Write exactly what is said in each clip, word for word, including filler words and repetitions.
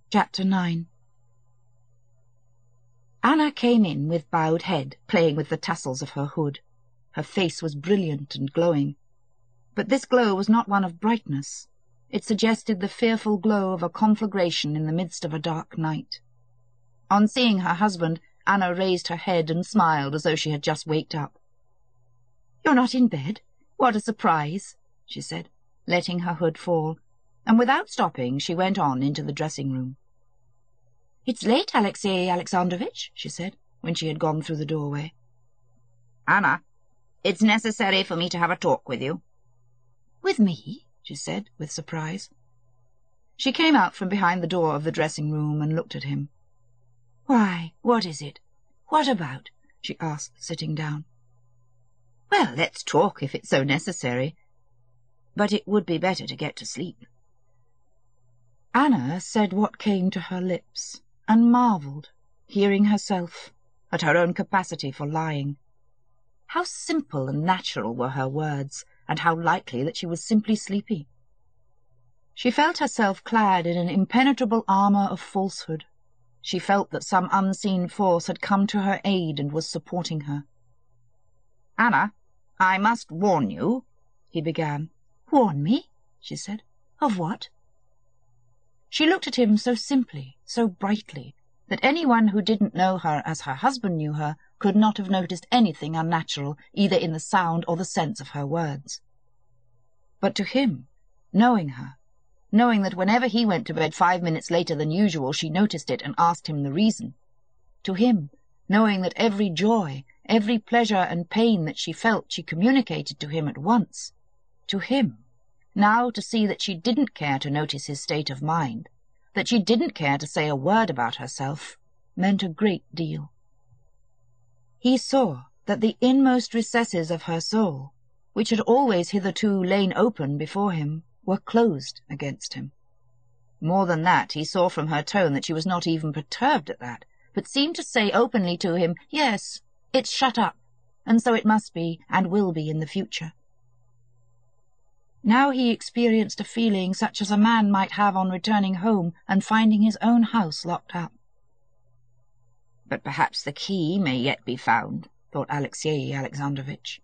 Chapter nine. Anna came in with bowed head, playing with the tassels of her hood. Her face was brilliant and glowing. But this glow was not one of brightness. It suggested the fearful glow of a conflagration in the midst of a dark night. On seeing her husband, Anna raised her head and smiled as though she had just waked up. "You're not in bed? What a surprise," she said, letting her hood fall, and without stopping she went on into the dressing-room. "It's late, Alexey Alexandrovitch," she said, when she had gone through the doorway. "Anna, it's necessary for me to have a talk with you." "With me?" she said, with surprise. She came out from behind the door of the dressing-room and looked at him. "Why, what is it? What about?" she asked, sitting down. "Well, let's talk if it's so necessary. But it would be better to get to sleep." Anna said what came to her lips, and marvelled, hearing herself, at her own capacity for lying. How simple and natural were her words, and how likely that she was simply sleepy. She felt herself clad in an impenetrable armour of falsehood. She felt that some unseen force had come to her aid and was supporting her. "Anna, I must warn you," he began. "Warn me?" she said. "Of what?" She looked at him so simply, so brightly, that anyone who didn't know her as her husband knew her could not have noticed anything unnatural, either in the sound or the sense of her words. But to him, knowing her, knowing that whenever he went to bed five minutes later than usual she noticed it and asked him the reason, to him, knowing that every joy, every pleasure and pain that she felt she communicated to him at once, to him, now to see that she didn't care to notice his state of mind, that she didn't care to say a word about herself, meant a great deal. He saw that the inmost recesses of her soul, which had always hitherto lain open before him, were closed against him. More than that, he saw from her tone that she was not even perturbed at that, but seemed to say openly to him, "Yes, it's shut up, and so it must be and will be in the future." Now he experienced a feeling such as a man might have on returning home and finding his own house locked up. "But perhaps the key may yet be found," thought Alexey Alexandrovitch.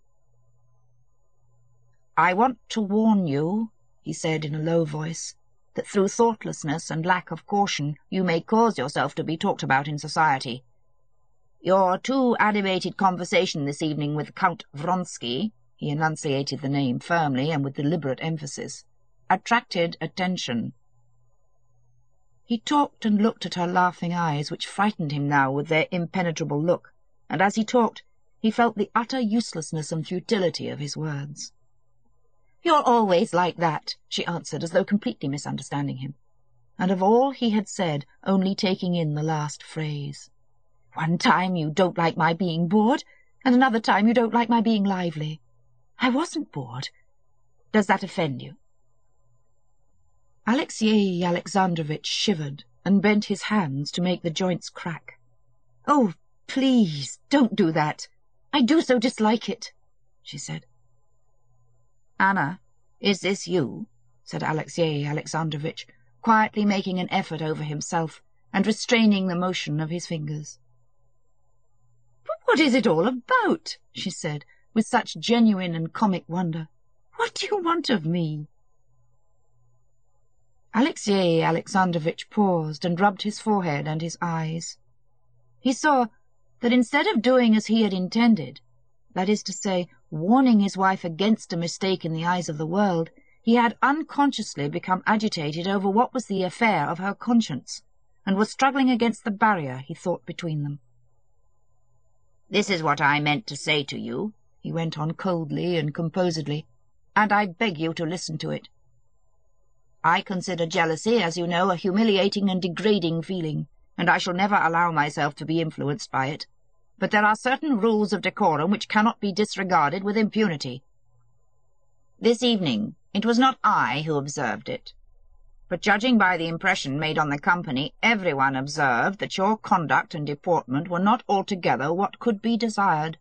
"I want to warn you," he said in a low voice, "that through thoughtlessness and lack of caution you may cause yourself to be talked about in society. Your too animated conversation this evening with Count Vronsky," he enunciated the name firmly and with deliberate emphasis, "attracted attention." He talked and looked at her laughing eyes, which frightened him now with their impenetrable look, and as he talked he felt the utter uselessness and futility of his words. "You're always like that," she answered, as though completely misunderstanding him, and of all he had said only taking in the last phrase. "One time you don't like my being bored, and another time you don't like my being lively. I wasn't bored. Does that offend you?" Alexey Alexandrovitch shivered and bent his hands to make the joints crack. "Oh, please, don't do that. I do so dislike it," she said. "Anna, is this you?" said Alexey Alexandrovitch, quietly making an effort over himself and restraining the motion of his fingers. "But what is it all about?" she said, with such genuine and comic wonder. "What do you want of me?" Alexey Alexandrovitch paused and rubbed his forehead and his eyes. He saw that instead of doing as he had intended, that is to say, warning his wife against a mistake in the eyes of the world, he had unconsciously become agitated over what was the affair of her conscience, and was struggling against the barrier, he thought, between them. "This is what I meant to say to you," he went on coldly and composedly, "and I beg you to listen to it. I consider jealousy, as you know, a humiliating and degrading feeling, and I shall never allow myself to be influenced by it. But there are certain rules of decorum which cannot be disregarded with impunity. This evening it was not I who observed it, but judging by the impression made on the company, everyone observed that your conduct and deportment were not altogether what could be desired."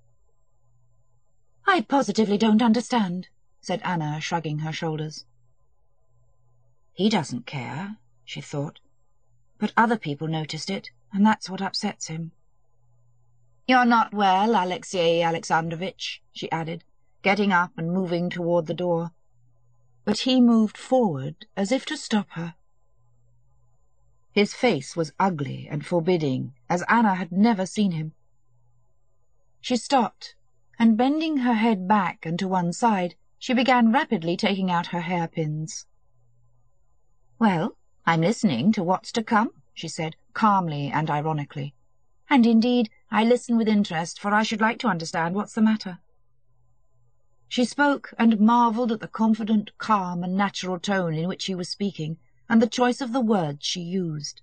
"I positively don't understand," said Anna, shrugging her shoulders. "He doesn't care," she thought. But other people noticed it, and that's what upsets him. "You're not well, Alexey Alexandrovitch," she added, getting up and moving toward the door. But he moved forward as if to stop her. His face was ugly and forbidding, as Anna had never seen him. She stopped, and bending her head back and to one side, she began rapidly taking out her hairpins. "Well, I'm listening to what's to come," she said, calmly and ironically. "And indeed, I listen with interest, for I should like to understand what's the matter." She spoke and marvelled at the confident, calm, and natural tone in which she was speaking, and the choice of the words she used.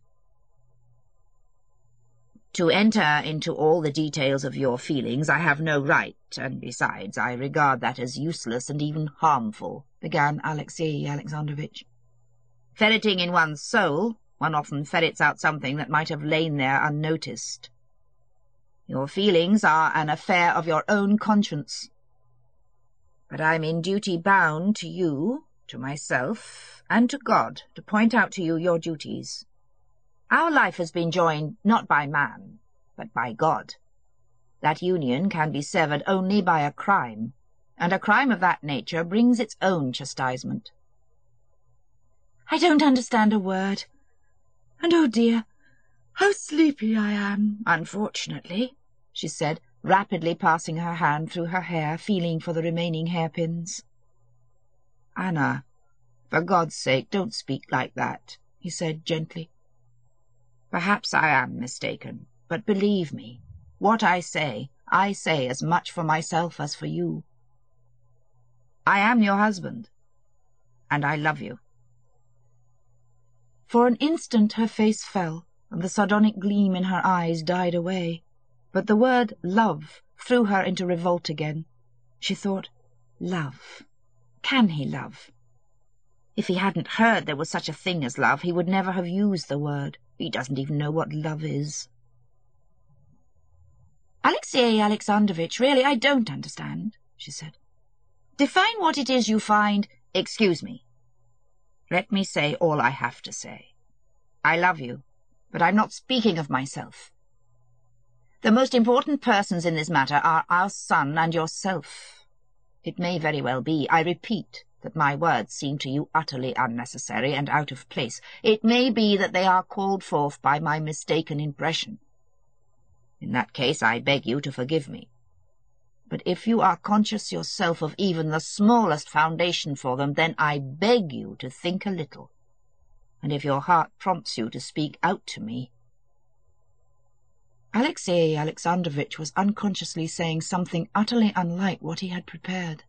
"To enter into all the details of your feelings I have no right, and besides, I regard that as useless and even harmful," began Alexey Alexandrovitch. "Ferreting in one's soul, one often ferrets out something that might have lain there unnoticed. Your feelings are an affair of your own conscience. But I'm in duty bound to you, to myself, and to God to point out to you your duties. Our life has been joined not by man, but by God. That union can be severed only by a crime, and a crime of that nature brings its own chastisement." "I don't understand a word. And oh dear, how sleepy I am, unfortunately," she said, rapidly passing her hand through her hair, feeling for the remaining hairpins. "Anna, for God's sake, don't speak like that," he said gently. "Perhaps I am mistaken, but believe me, what I say, I say as much for myself as for you. I am your husband, and I love you." For an instant her face fell, and the sardonic gleam in her eyes died away. But the word love threw her into revolt again. She thought, love. Can he love? If he hadn't heard there was such a thing as love, he would never have used the word. He doesn't even know what love is. "Alexey Alexandrovitch, really, I don't understand," she said. "Define what it is you find—" "Excuse me. Let me say all I have to say. I love you, but I'm not speaking of myself. The most important persons in this matter are our son and yourself. It may very well be, I repeat, that my words seem to you utterly unnecessary and out of place. It may be that they are called forth by my mistaken impression. In that case, I beg you to forgive me. But if you are conscious yourself of even the smallest foundation for them, then I beg you to think a little. And if your heart prompts you to speak out to me—" Alexey Alexandrovitch was unconsciously saying something utterly unlike what he had prepared.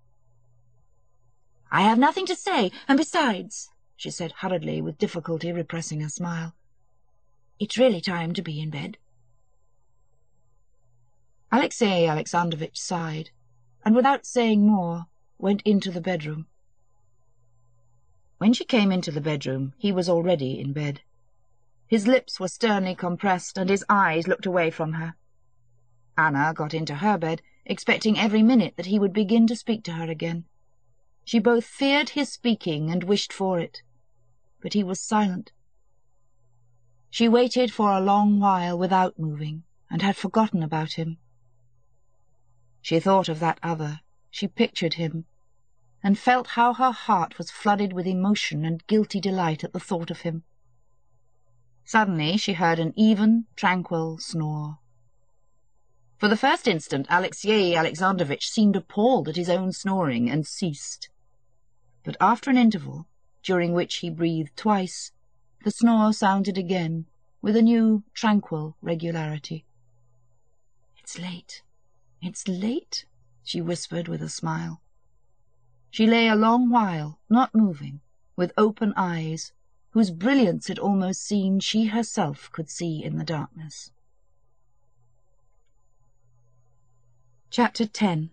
"I have nothing to say, and besides," she said hurriedly, with difficulty repressing a smile, "it's really time to be in bed." Alexey Alexandrovitch sighed, and without saying more, went into the bedroom. When she came into the bedroom, he was already in bed. His lips were sternly compressed, and his eyes looked away from her. Anna got into her bed, expecting every minute that he would begin to speak to her again. She both feared his speaking and wished for it, but he was silent. She waited for a long while without moving, and had forgotten about him. She thought of that other, she pictured him, and felt how her heart was flooded with emotion and guilty delight at the thought of him. Suddenly she heard an even, tranquil snore. For the first instant Alexey Alexandrovitch seemed appalled at his own snoring, and ceased. But after an interval, during which he breathed twice, the snore sounded again, with a new, tranquil regularity. "It's late, it's late," she whispered with a smile. She lay a long while, not moving, with open eyes, whose brilliance it almost seemed she herself could see in the darkness. Chapter ten.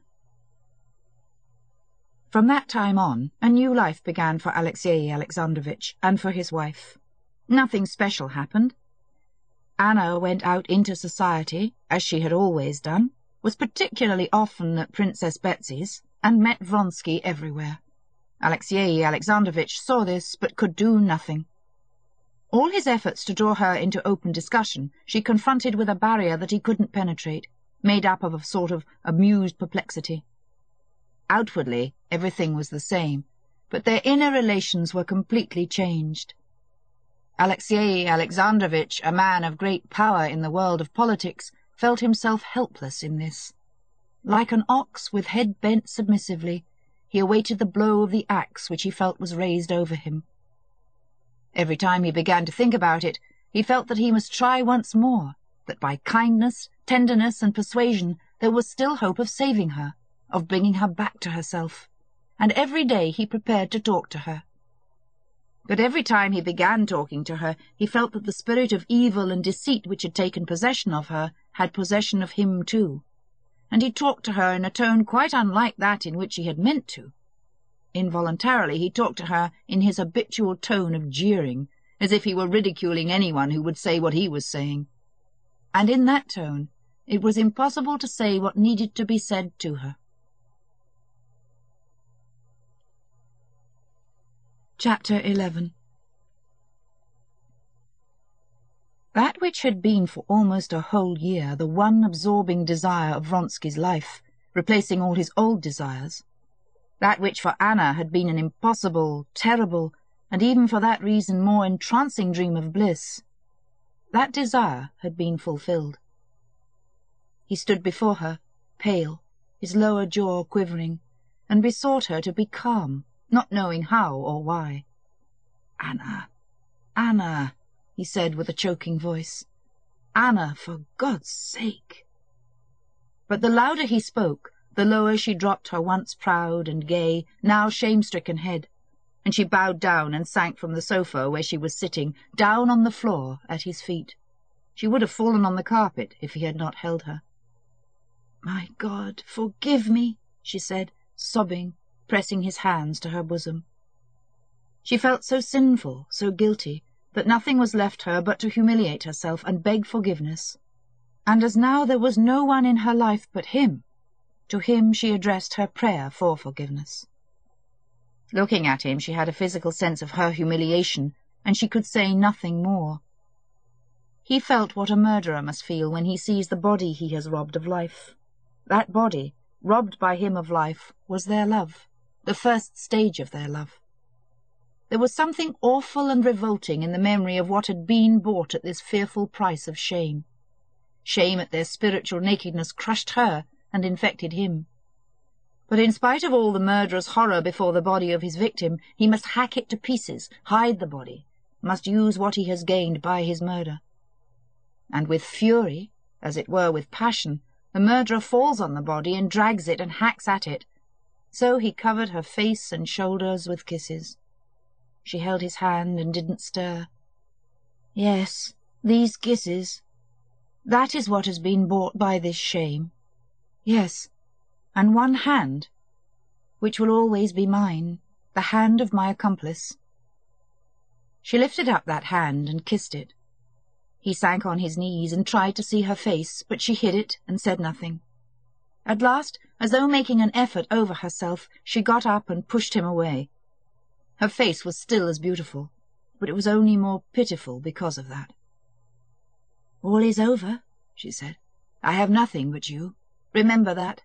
From that time on, a new life began for Alexey Alexandrovitch and for his wife. Nothing special happened. Anna went out into society, as she had always done, was particularly often at Princess Betsy's, and met Vronsky everywhere. Alexey Alexandrovitch saw this, but could do nothing. All his efforts to draw her into open discussion she confronted with a barrier that he couldn't penetrate, made up of a sort of amused perplexity. Outwardly, everything was the same, but their inner relations were completely changed. Alexey Alexandrovitch, a man of great power in the world of politics, felt himself helpless in this. Like an ox with head bent submissively, he awaited the blow of the axe which he felt was raised over him. Every time he began to think about it, he felt that he must try once more, that by kindness, tenderness, and persuasion there was still hope of saving her, of bringing her back to herself, and every day he prepared to talk to her. But every time he began talking to her, he felt that the spirit of evil and deceit which had taken possession of her had possession of him too, and he talked to her in a tone quite unlike that in which he had meant to. Involuntarily he talked to her in his habitual tone of jeering, as if he were ridiculing anyone who would say what he was saying. And in that tone it was impossible to say what needed to be said to her. Chapter eleven. That which had been for almost a whole year the one absorbing desire of Vronsky's life, replacing all his old desires, that which for Anna had been an impossible, terrible, and even for that reason more entrancing dream of bliss, that desire had been fulfilled. He stood before her, pale, his lower jaw quivering, and besought her to be calm, not knowing how or why. "Anna, Anna," he said with a choking voice. "Anna, for God's sake." But the louder he spoke, the lower she dropped her once proud and gay, now shame-stricken head, and she bowed down and sank from the sofa where she was sitting, down on the floor at his feet. She would have fallen on the carpet if he had not held her. "My God, forgive me," she said, sobbing, pressing his hands to her bosom. She felt so sinful, so guilty, that nothing was left her but to humiliate herself and beg forgiveness. And as now there was no one in her life but him, to him she addressed her prayer for forgiveness. Looking at him, she had a physical sense of her humiliation, and she could say nothing more. He felt what a murderer must feel when he sees the body he has robbed of life. That body, robbed by him of life, was their love, the first stage of their love. There was something awful and revolting in the memory of what had been bought at this fearful price of shame. Shame at their spiritual nakedness crushed her and infected him. But in spite of all the murderous horror before the body of his victim, he must hack it to pieces, hide the body, must use what he has gained by his murder. And with fury, as it were with passion, the murderer falls on the body and drags it and hacks at it. So he covered her face and shoulders with kisses. She held his hand and didn't stir. "Yes, these kisses. That is what has been bought by this shame. Yes, and one hand, which will always be mine, the hand of my accomplice." She lifted up that hand and kissed it. He sank on his knees and tried to see her face, but she hid it and said nothing. At last, as though making an effort over herself, she got up and pushed him away. Her face was still as beautiful, but it was only more pitiful because of that. "All is over," she said. "I have nothing but you. Remember that."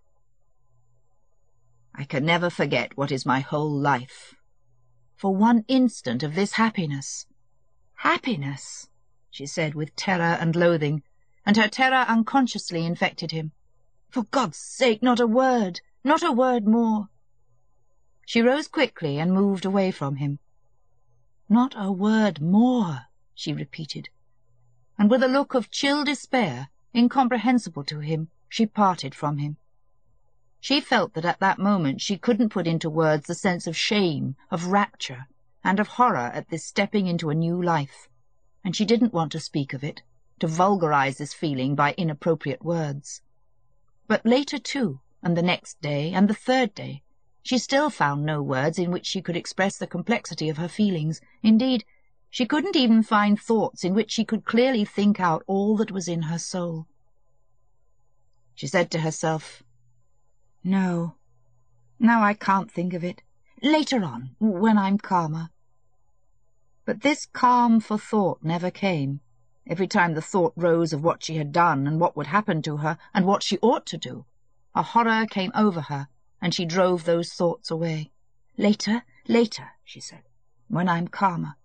"I can never forget what is my whole life. For one instant of this happiness." "Happiness," she said with terror and loathing, and her terror unconsciously infected him. "For God's sake, not a word, not a word more." She rose quickly and moved away from him. "Not a word more," she repeated, and with a look of chill despair, incomprehensible to him, she parted from him. She felt that at that moment she couldn't put into words the sense of shame, of rapture, and of horror at this stepping into a new life, and she didn't want to speak of it, to vulgarize this feeling by inappropriate words. But later, too, and the next day, and the third day, she still found no words in which she could express the complexity of her feelings. Indeed, she couldn't even find thoughts in which she could clearly think out all that was in her soul. She said to herself, "No, now I can't think of it. Later on, when I'm calmer." But this calm for thought never came. Every time the thought rose of what she had done and what would happen to her and what she ought to do, a horror came over her, and she drove those thoughts away. "Later, later," she said, "when I'm calmer."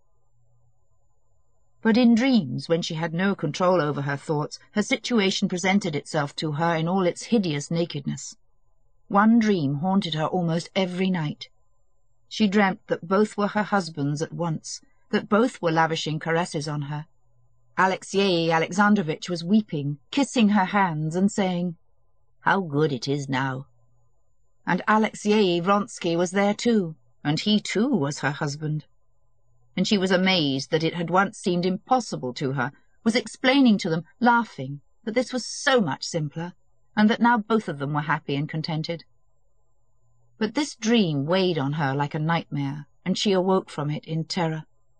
But in dreams, when she had no control over her thoughts, her situation presented itself to her in all its hideous nakedness. One dream haunted her almost every night. She dreamt that both were her husbands at once, that both were lavishing caresses on her. Alexey Alexandrovitch was weeping, kissing her hands and saying, "How good it is now." And Alexey Vronsky was there too, and he too was her husband. And she was amazed that it had once seemed impossible to her, was explaining to them, laughing, that this was so much simpler, and that now both of them were happy and contented. But this dream weighed on her like a nightmare, and she awoke from it in terror.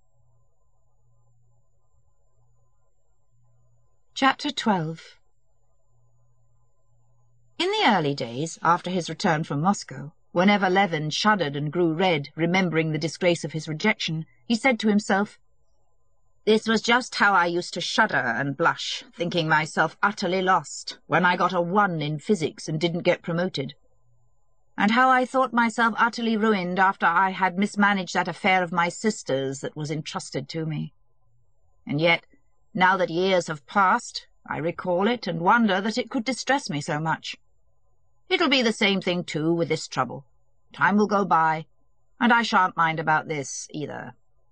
Chapter twelve. In the early days, after his return from Moscow, whenever Levin shuddered and grew red, remembering the disgrace of his rejection, he said to himself, "This was just how I used to shudder and blush, thinking myself utterly lost, when I got a one in physics and didn't get promoted. And how I thought myself utterly ruined after I had mismanaged that affair of my sister's that was entrusted to me. And yet, now that years have passed, I recall it and wonder that it could distress me so much. It'll be the same thing, too, with this trouble. Time will go by, and I shan't mind about this, either."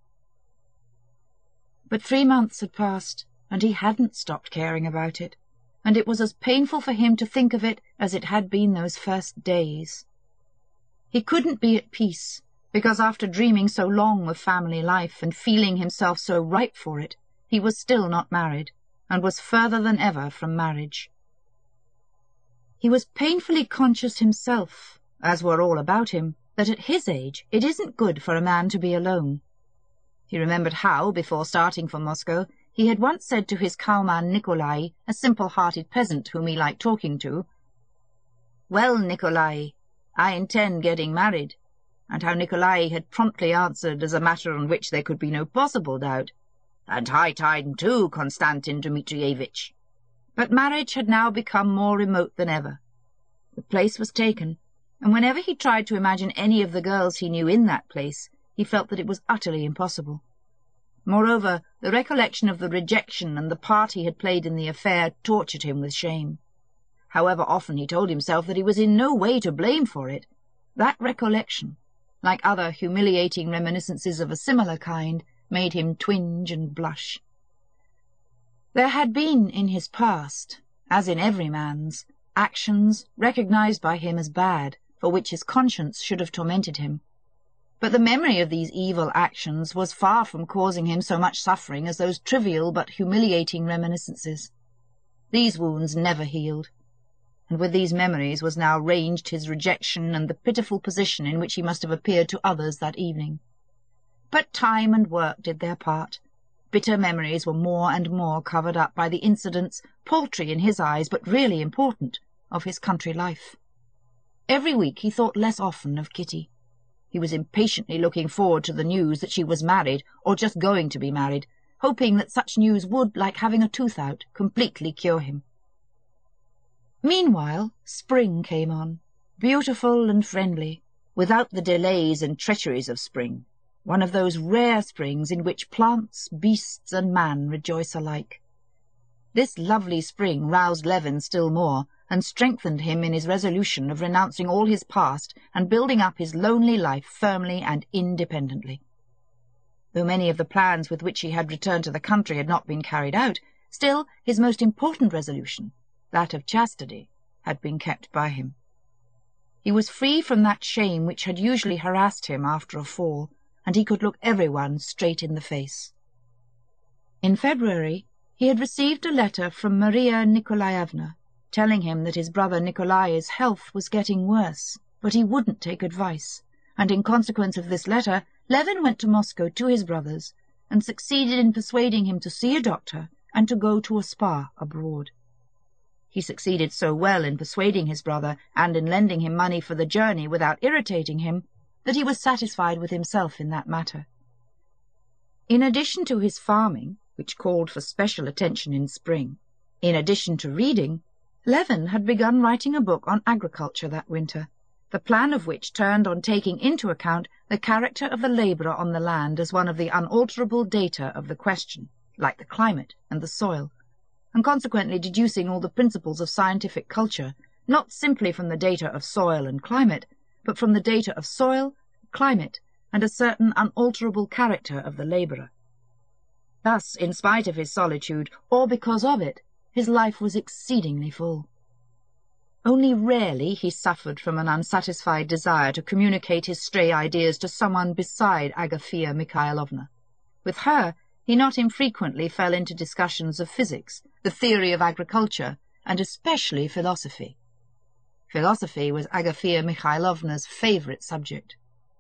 But three months had passed, and he hadn't stopped caring about it, and it was as painful for him to think of it as it had been those first days. He couldn't be at peace, because after dreaming so long of family life and feeling himself so ripe for it, he was still not married, and was further than ever from marriage. He was painfully conscious himself, as were all about him, that at his age it isn't good for a man to be alone. He remembered how, before starting for Moscow, he had once said to his cowman Nikolai, a simple-hearted peasant whom he liked talking to, "Well, Nikolai, I intend getting married," and how Nikolai had promptly answered, as a matter on which there could be no possible doubt, "And high time too, Konstantin Dmitrievitch." But marriage had now become more remote than ever. The place was taken, and whenever he tried to imagine any of the girls he knew in that place, he felt that it was utterly impossible. Moreover, the recollection of the rejection and the part he had played in the affair tortured him with shame. However often he told himself that he was in no way to blame for it, that recollection, like other humiliating reminiscences of a similar kind, made him twinge and blush. There had been in his past, as in every man's, actions recognized by him as bad, for which his conscience should have tormented him. But the memory of these evil actions was far from causing him so much suffering as those trivial but humiliating reminiscences. These wounds never healed, and with these memories was now ranged his rejection and the pitiful position in which he must have appeared to others that evening. But time and work did their part. Bitter memories were more and more covered up by the incidents, paltry in his eyes but really important, of his country life. Every week he thought less often of Kitty. He was impatiently looking forward to the news that she was married, or just going to be married, hoping that such news would, like having a tooth out, completely cure him. Meanwhile, spring came on, beautiful and friendly, without the delays and treacheries of spring, one of those rare springs in which plants, beasts, and man rejoice alike. This lovely spring roused Levin still more, and strengthened him in his resolution of renouncing all his past and building up his lonely life firmly and independently. Though many of the plans with which he had returned to the country had not been carried out, still his most important resolution, that of chastity, had been kept by him. He was free from that shame which had usually harassed him after a fall, and he could look everyone straight in the face. In February he had received a letter from Maria Nikolaevna, telling him that his brother Nikolai's health was getting worse, but he wouldn't take advice, and in consequence of this letter Levin went to Moscow to his brother's, and succeeded in persuading him to see a doctor and to go to a spa abroad. He succeeded so well in persuading his brother and in lending him money for the journey without irritating him, that he was satisfied with himself in that matter. In addition to his farming, which called for special attention in spring, in addition to reading, Levin had begun writing a book on agriculture that winter, the plan of which turned on taking into account the character of the labourer on the land as one of the unalterable data of the question, like the climate and the soil, and consequently deducing all the principles of scientific culture, not simply from the data of soil and climate, but from the data of soil, climate, and a certain unalterable character of the labourer. Thus, in spite of his solitude, or because of it, his life was exceedingly full. Only rarely he suffered from an unsatisfied desire to communicate his stray ideas to someone beside Agafea Mikhailovna. With her, he not infrequently fell into discussions of physics, the theory of agriculture, and especially philosophy. Philosophy was Agafea Mikhailovna's favourite subject.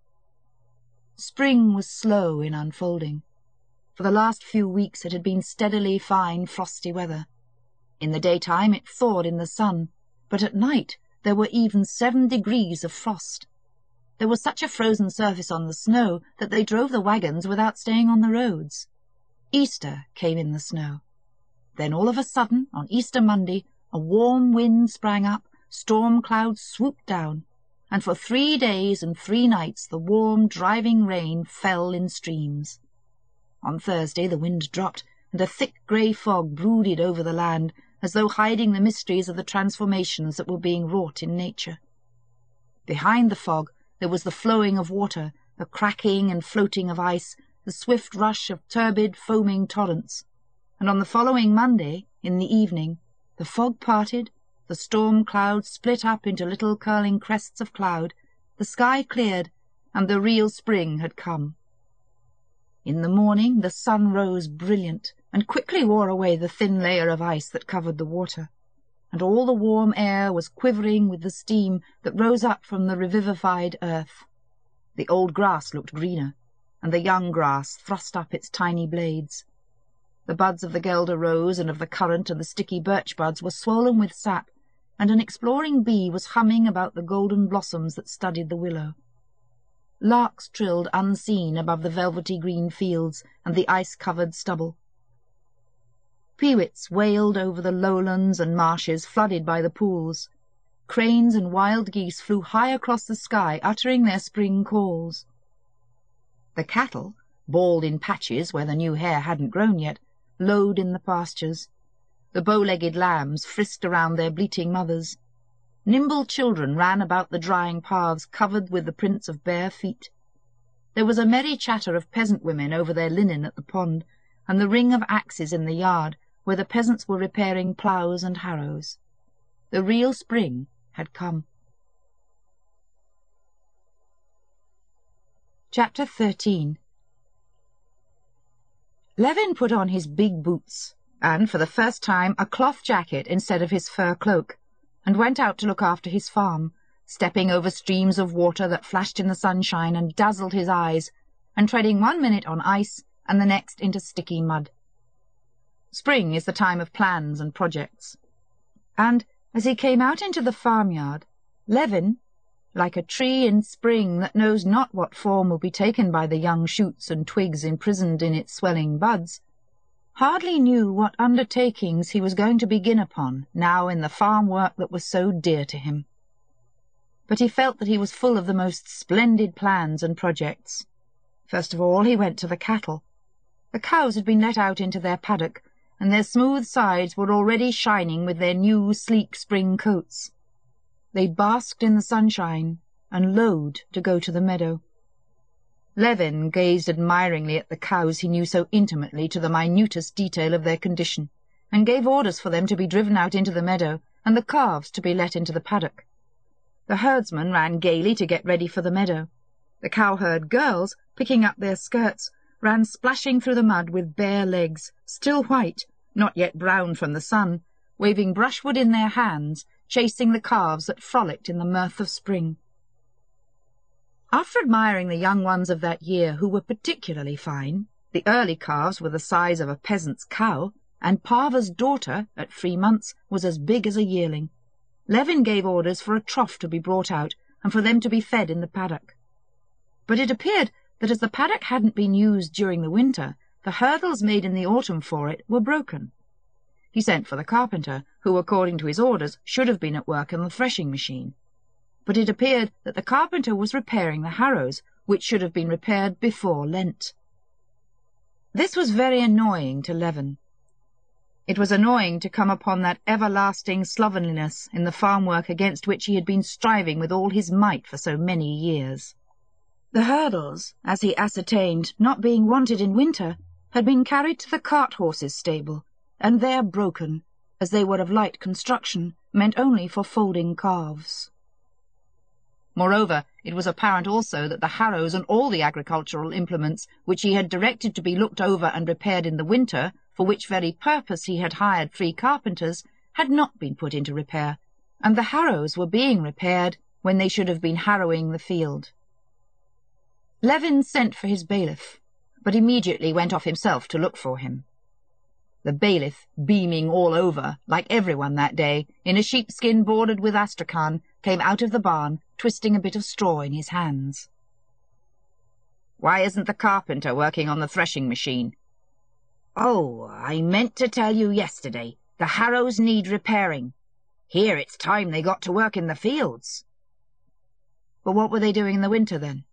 Spring was slow in unfolding. For the last few weeks it had been steadily fine, frosty weather. In the daytime it thawed in the sun, but at night there were even seven degrees of frost. There was such a frozen surface on the snow that they drove the wagons without staying on the roads. Easter came in the snow. Then all of a sudden, on Easter Monday, a warm wind sprang up, storm clouds swooped down, and for three days and three nights the warm, driving rain fell in streams. On Thursday the wind dropped, and a thick grey fog brooded over the land, as though hiding the mysteries of the transformations that were being wrought in nature. Behind the fog there was the flowing of water, the cracking and floating of ice, the swift rush of turbid, foaming torrents. And on the following Monday, in the evening, the fog parted, the storm clouds split up into little curling crests of cloud, the sky cleared, and the real spring had come. In the morning the sun rose brilliant, and quickly wore away the thin layer of ice that covered the water, and all the warm air was quivering with the steam that rose up from the revivified earth. The old grass looked greener, and the young grass thrust up its tiny blades. The buds of the guelder rose and of the currant and the sticky birch buds were swollen with sap, and an exploring bee was humming about the golden blossoms that studded the willow. Larks trilled unseen above the velvety green fields and the ice-covered stubble. Peewits wailed over the lowlands and marshes flooded by the pools. Cranes and wild geese flew high across the sky, uttering their spring calls. The cattle, bald in patches where the new hair hadn't grown yet, lowed in the pastures. The bow-legged lambs frisked around their bleating mothers. Nimble children ran about the drying paths covered with the prints of bare feet. There was a merry chatter of peasant women over their linen at the pond, and the ring of axes in the yard, where the peasants were repairing ploughs and harrows. The real spring had come. Chapter thirteen. Levin put on his big boots, and for the first time a cloth jacket instead of his fur cloak, and went out to look after his farm, stepping over streams of water that flashed in the sunshine and dazzled his eyes, and treading one minute on ice and the next into sticky mud. Spring is the time of plans and projects, and as he came out into the farmyard, Levin, like a tree in spring that knows not what form will be taken by the young shoots and twigs imprisoned in its swelling buds, hardly knew what undertakings he was going to begin upon now in the farm work that was so dear to him. But he felt that he was full of the most splendid plans and projects. First of all he went to the cattle. The cows had been let out into their paddock, and their smooth sides were already shining with their new sleek spring coats. They basked in the sunshine and lowed to go to the meadow. Levin gazed admiringly at the cows he knew so intimately to the minutest detail of their condition, and gave orders for them to be driven out into the meadow, and the calves to be let into the paddock. The herdsmen ran gaily to get ready for the meadow. The cowherd girls, picking up their skirts, ran splashing through the mud with bare legs, still white, not yet brown from the sun, waving brushwood in their hands, chasing the calves that frolicked in the mirth of spring. After admiring the young ones of that year, who were particularly fine, the early calves were the size of a peasant's cow, and Pava's daughter, at three months, was as big as a yearling, Levin gave orders for a trough to be brought out, and for them to be fed in the paddock. But it appeared that as the paddock hadn't been used during the winter, the hurdles made in the autumn for it were broken. He sent for the carpenter, who, according to his orders, should have been at work on the threshing machine. But it appeared that the carpenter was repairing the harrows, which should have been repaired before Lent. This was very annoying to Levin. It was annoying to come upon that everlasting slovenliness in the farm work against which he had been striving with all his might for so many years. The hurdles, as he ascertained, not being wanted in winter, had been carried to the cart-horses' stable, and there broken, as they were of light construction, meant only for folding calves. Moreover, it was apparent also that the harrows and all the agricultural implements which he had directed to be looked over and repaired in the winter, for which very purpose he had hired three carpenters, had not been put into repair, and the harrows were being repaired when they should have been harrowing the field. Levin sent for his bailiff, but immediately went off himself to look for him. The bailiff, beaming all over, like everyone that day, in a sheepskin bordered with astrakhan, came out of the barn, twisting a bit of straw in his hands. "Why isn't the carpenter working on the threshing machine?" "Oh, I meant to tell you yesterday. The harrows need repairing. Here it's time they got to work in the fields." "But what were they doing in the winter, then?"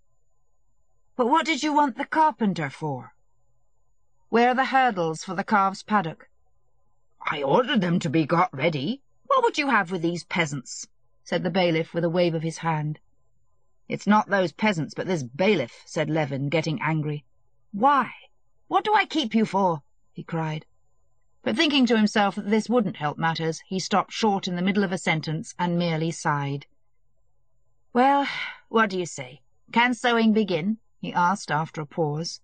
"But what did you want the carpenter for?" "Where are the hurdles for the calves' paddock?" "I ordered them to be got ready. What would you have with these peasants?" said the bailiff with a wave of his hand. "It's not those peasants, but this bailiff," said Levin, getting angry. "Why? What do I keep you for?" he cried. But thinking to himself that this wouldn't help matters, he stopped short in the middle of a sentence and merely sighed. "Well, what do you say? Can sowing begin?" he asked after a pause.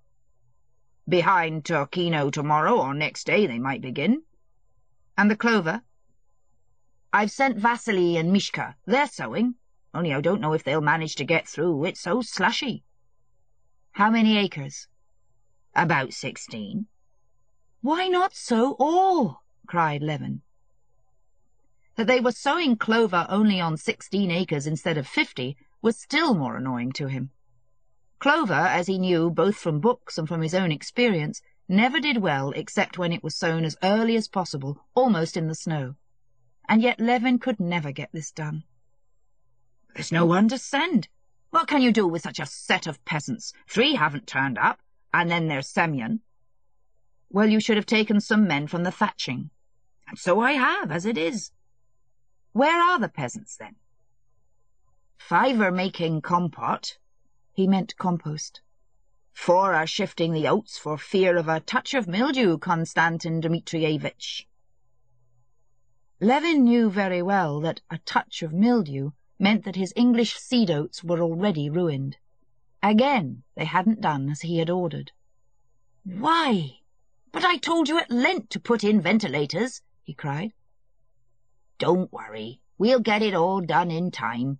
"Behind Turkino tomorrow or next day they might begin." "And the clover?" "I've sent Vasily and Mishka. They're sowing. Only I don't know if they'll manage to get through. It's so slushy." "How many acres?" "About sixteen." "Why not sow all?" cried Levin. That they were sowing clover only on sixteen acres instead of fifty was still more annoying to him. Clover, as he knew both from books and from his own experience, never did well except when it was sown as early as possible, almost in the snow. And yet Levin could never get this done. "There's no one to send. What can you do with such a set of peasants? Three haven't turned up, and then there's Semyon." "Well, you should have taken some men from the thatching." "And so I have, as it is." "Where are the peasants, then?" "Five are making compote." He meant compost. "Four are shifting the oats for fear of a touch of mildew, Konstantin Dmitrievitch." Levin knew very well that a touch of mildew meant that his English seed oats were already ruined. Again they hadn't done as he had ordered. "Why? But I told you at Lent to put in ventilators," he cried. "Don't worry. We'll get it all done in time."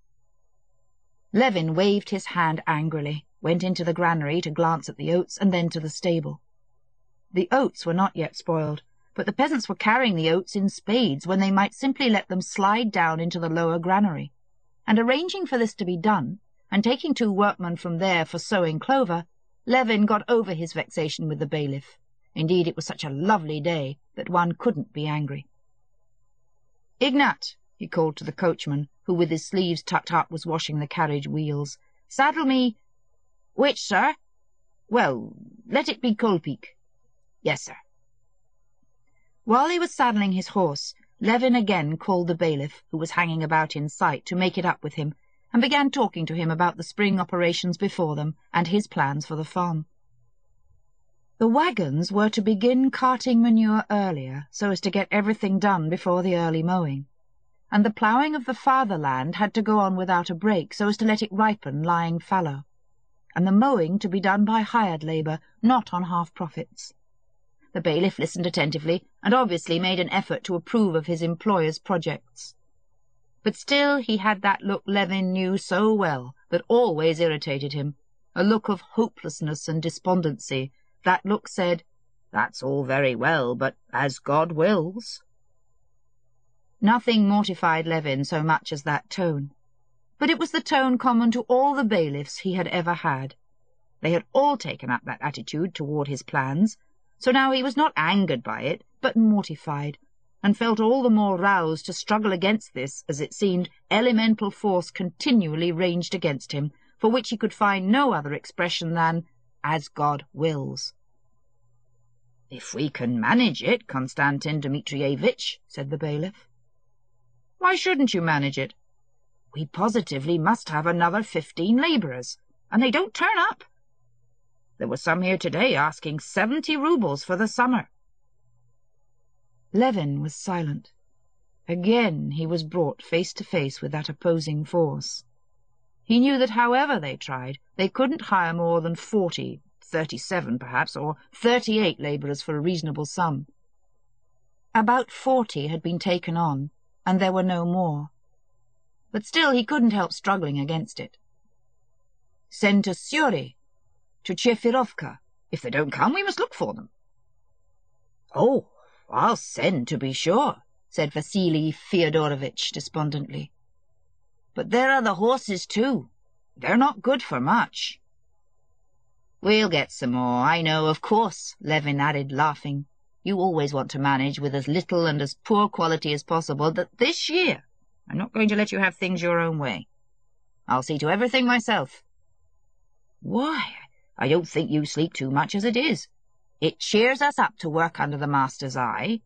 Levin waved his hand angrily, went into the granary to glance at the oats, and then to the stable. The oats were not yet spoiled, but the peasants were carrying the oats in spades when they might simply let them slide down into the lower granary. And arranging for this to be done, and taking two workmen from there for sowing clover, Levin got over his vexation with the bailiff. Indeed, it was such a lovely day that one couldn't be angry. "Ignat," he called to the coachman, who with his sleeves tucked up was washing the carriage wheels, "saddle me—" "Which, sir?" "Well, let it be Kolpik." "Yes, sir." While he was saddling his horse, Levin again called the bailiff, who was hanging about in sight, to make it up with him, and began talking to him about the spring operations before them and his plans for the farm. The wagons were to begin carting manure earlier, so as to get everything done before the early mowing, and the ploughing of the fatherland had to go on without a break, so as to let it ripen lying fallow, and the mowing to be done by hired labour, not on half-profits. The bailiff listened attentively, and obviously made an effort to approve of his employer's projects. But still he had that look Levin knew so well, that always irritated him, a look of hopelessness and despondency. That look said, "That's all very well, but as God wills." Nothing mortified Levin so much as that tone. but it was the tone common to all the bailiffs he had ever had. They had all taken up that attitude toward his plans, so now he was not angered by it, but mortified, and felt all the more roused to struggle against this, as it seemed, elemental force continually raged against him, for which he could find no other expression than, "as God wills." "If we can manage it, Konstantin Dmitrievitch," said the bailiff. "Why shouldn't you manage it?" "We positively must have another fifteen labourers, and they don't turn up. There were some here today asking seventy roubles for the summer." Levin was silent. Again he was brought face to face with that opposing force. He knew that however they tried, they couldn't hire more than forty, thirty-seven perhaps, or thirty-eight labourers for a reasonable sum. About forty had been taken on, and there were no more. But still he couldn't help struggling against it. "Send to Syuri, to Tchefirovka. If they don't come, we must look for them." "Oh, I'll send, to be sure," said Vasily Fyodorovitch despondently. "But there are the horses, too. They're not good for much." "We'll get some more, I know, of course," Levin added, laughing. "You always want to manage with as little and as poor quality as possible, but this year I'm not going to let you have things your own way. I'll see to everything myself." "Why, I don't think you sleep too much as it is. It cheers us up to work under the master's eye."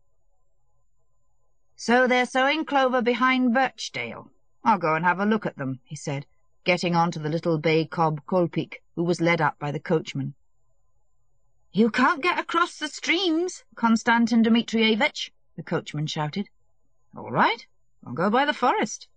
"So they're sowing clover behind Birchdale. I'll go and have a look at them," he said, getting on to the little bay cob Kolpik, who was led up by the coachman. "You can't get across the streams, Konstantin Dmitrievitch," the coachman shouted. "All right, I'll go by the forest."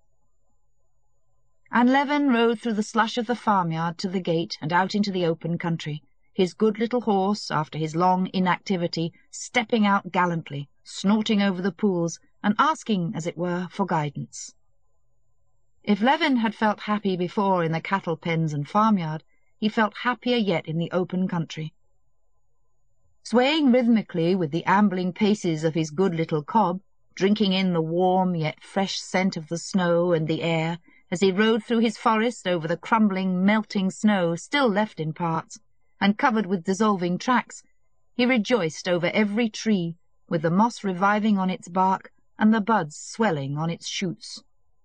And Levin rode through the slush of the farmyard to the gate and out into the open country, his good little horse, after his long inactivity, stepping out gallantly, snorting over the pools, and asking, as it were, for guidance. If Levin had felt happy before in the cattle pens and farmyard, he felt happier yet in the open country. Swaying rhythmically with the ambling paces of his good little cob, drinking in the warm yet fresh scent of the snow and the air, as he rode through his forest over the crumbling, melting snow still left in parts, and covered with dissolving tracks, he rejoiced over every tree, with the moss reviving on its bark and the buds swelling on its shoots.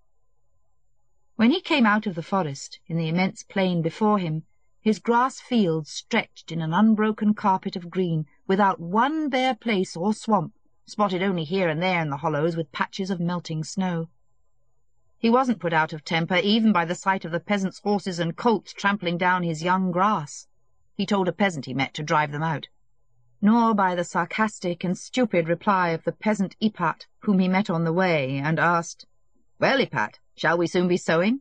When he came out of the forest, in the immense plain before him, his grass fields stretched in an unbroken carpet of green, without one bare place or swamp, spotted only here and there in the hollows with patches of melting snow. He wasn't put out of temper even by the sight of the peasants' horses and colts trampling down his young grass. He told a peasant he met to drive them out, nor by the sarcastic and stupid reply of the peasant Ipat, whom he met on the way, and asked, "Well, Ipat, shall we soon be sowing?"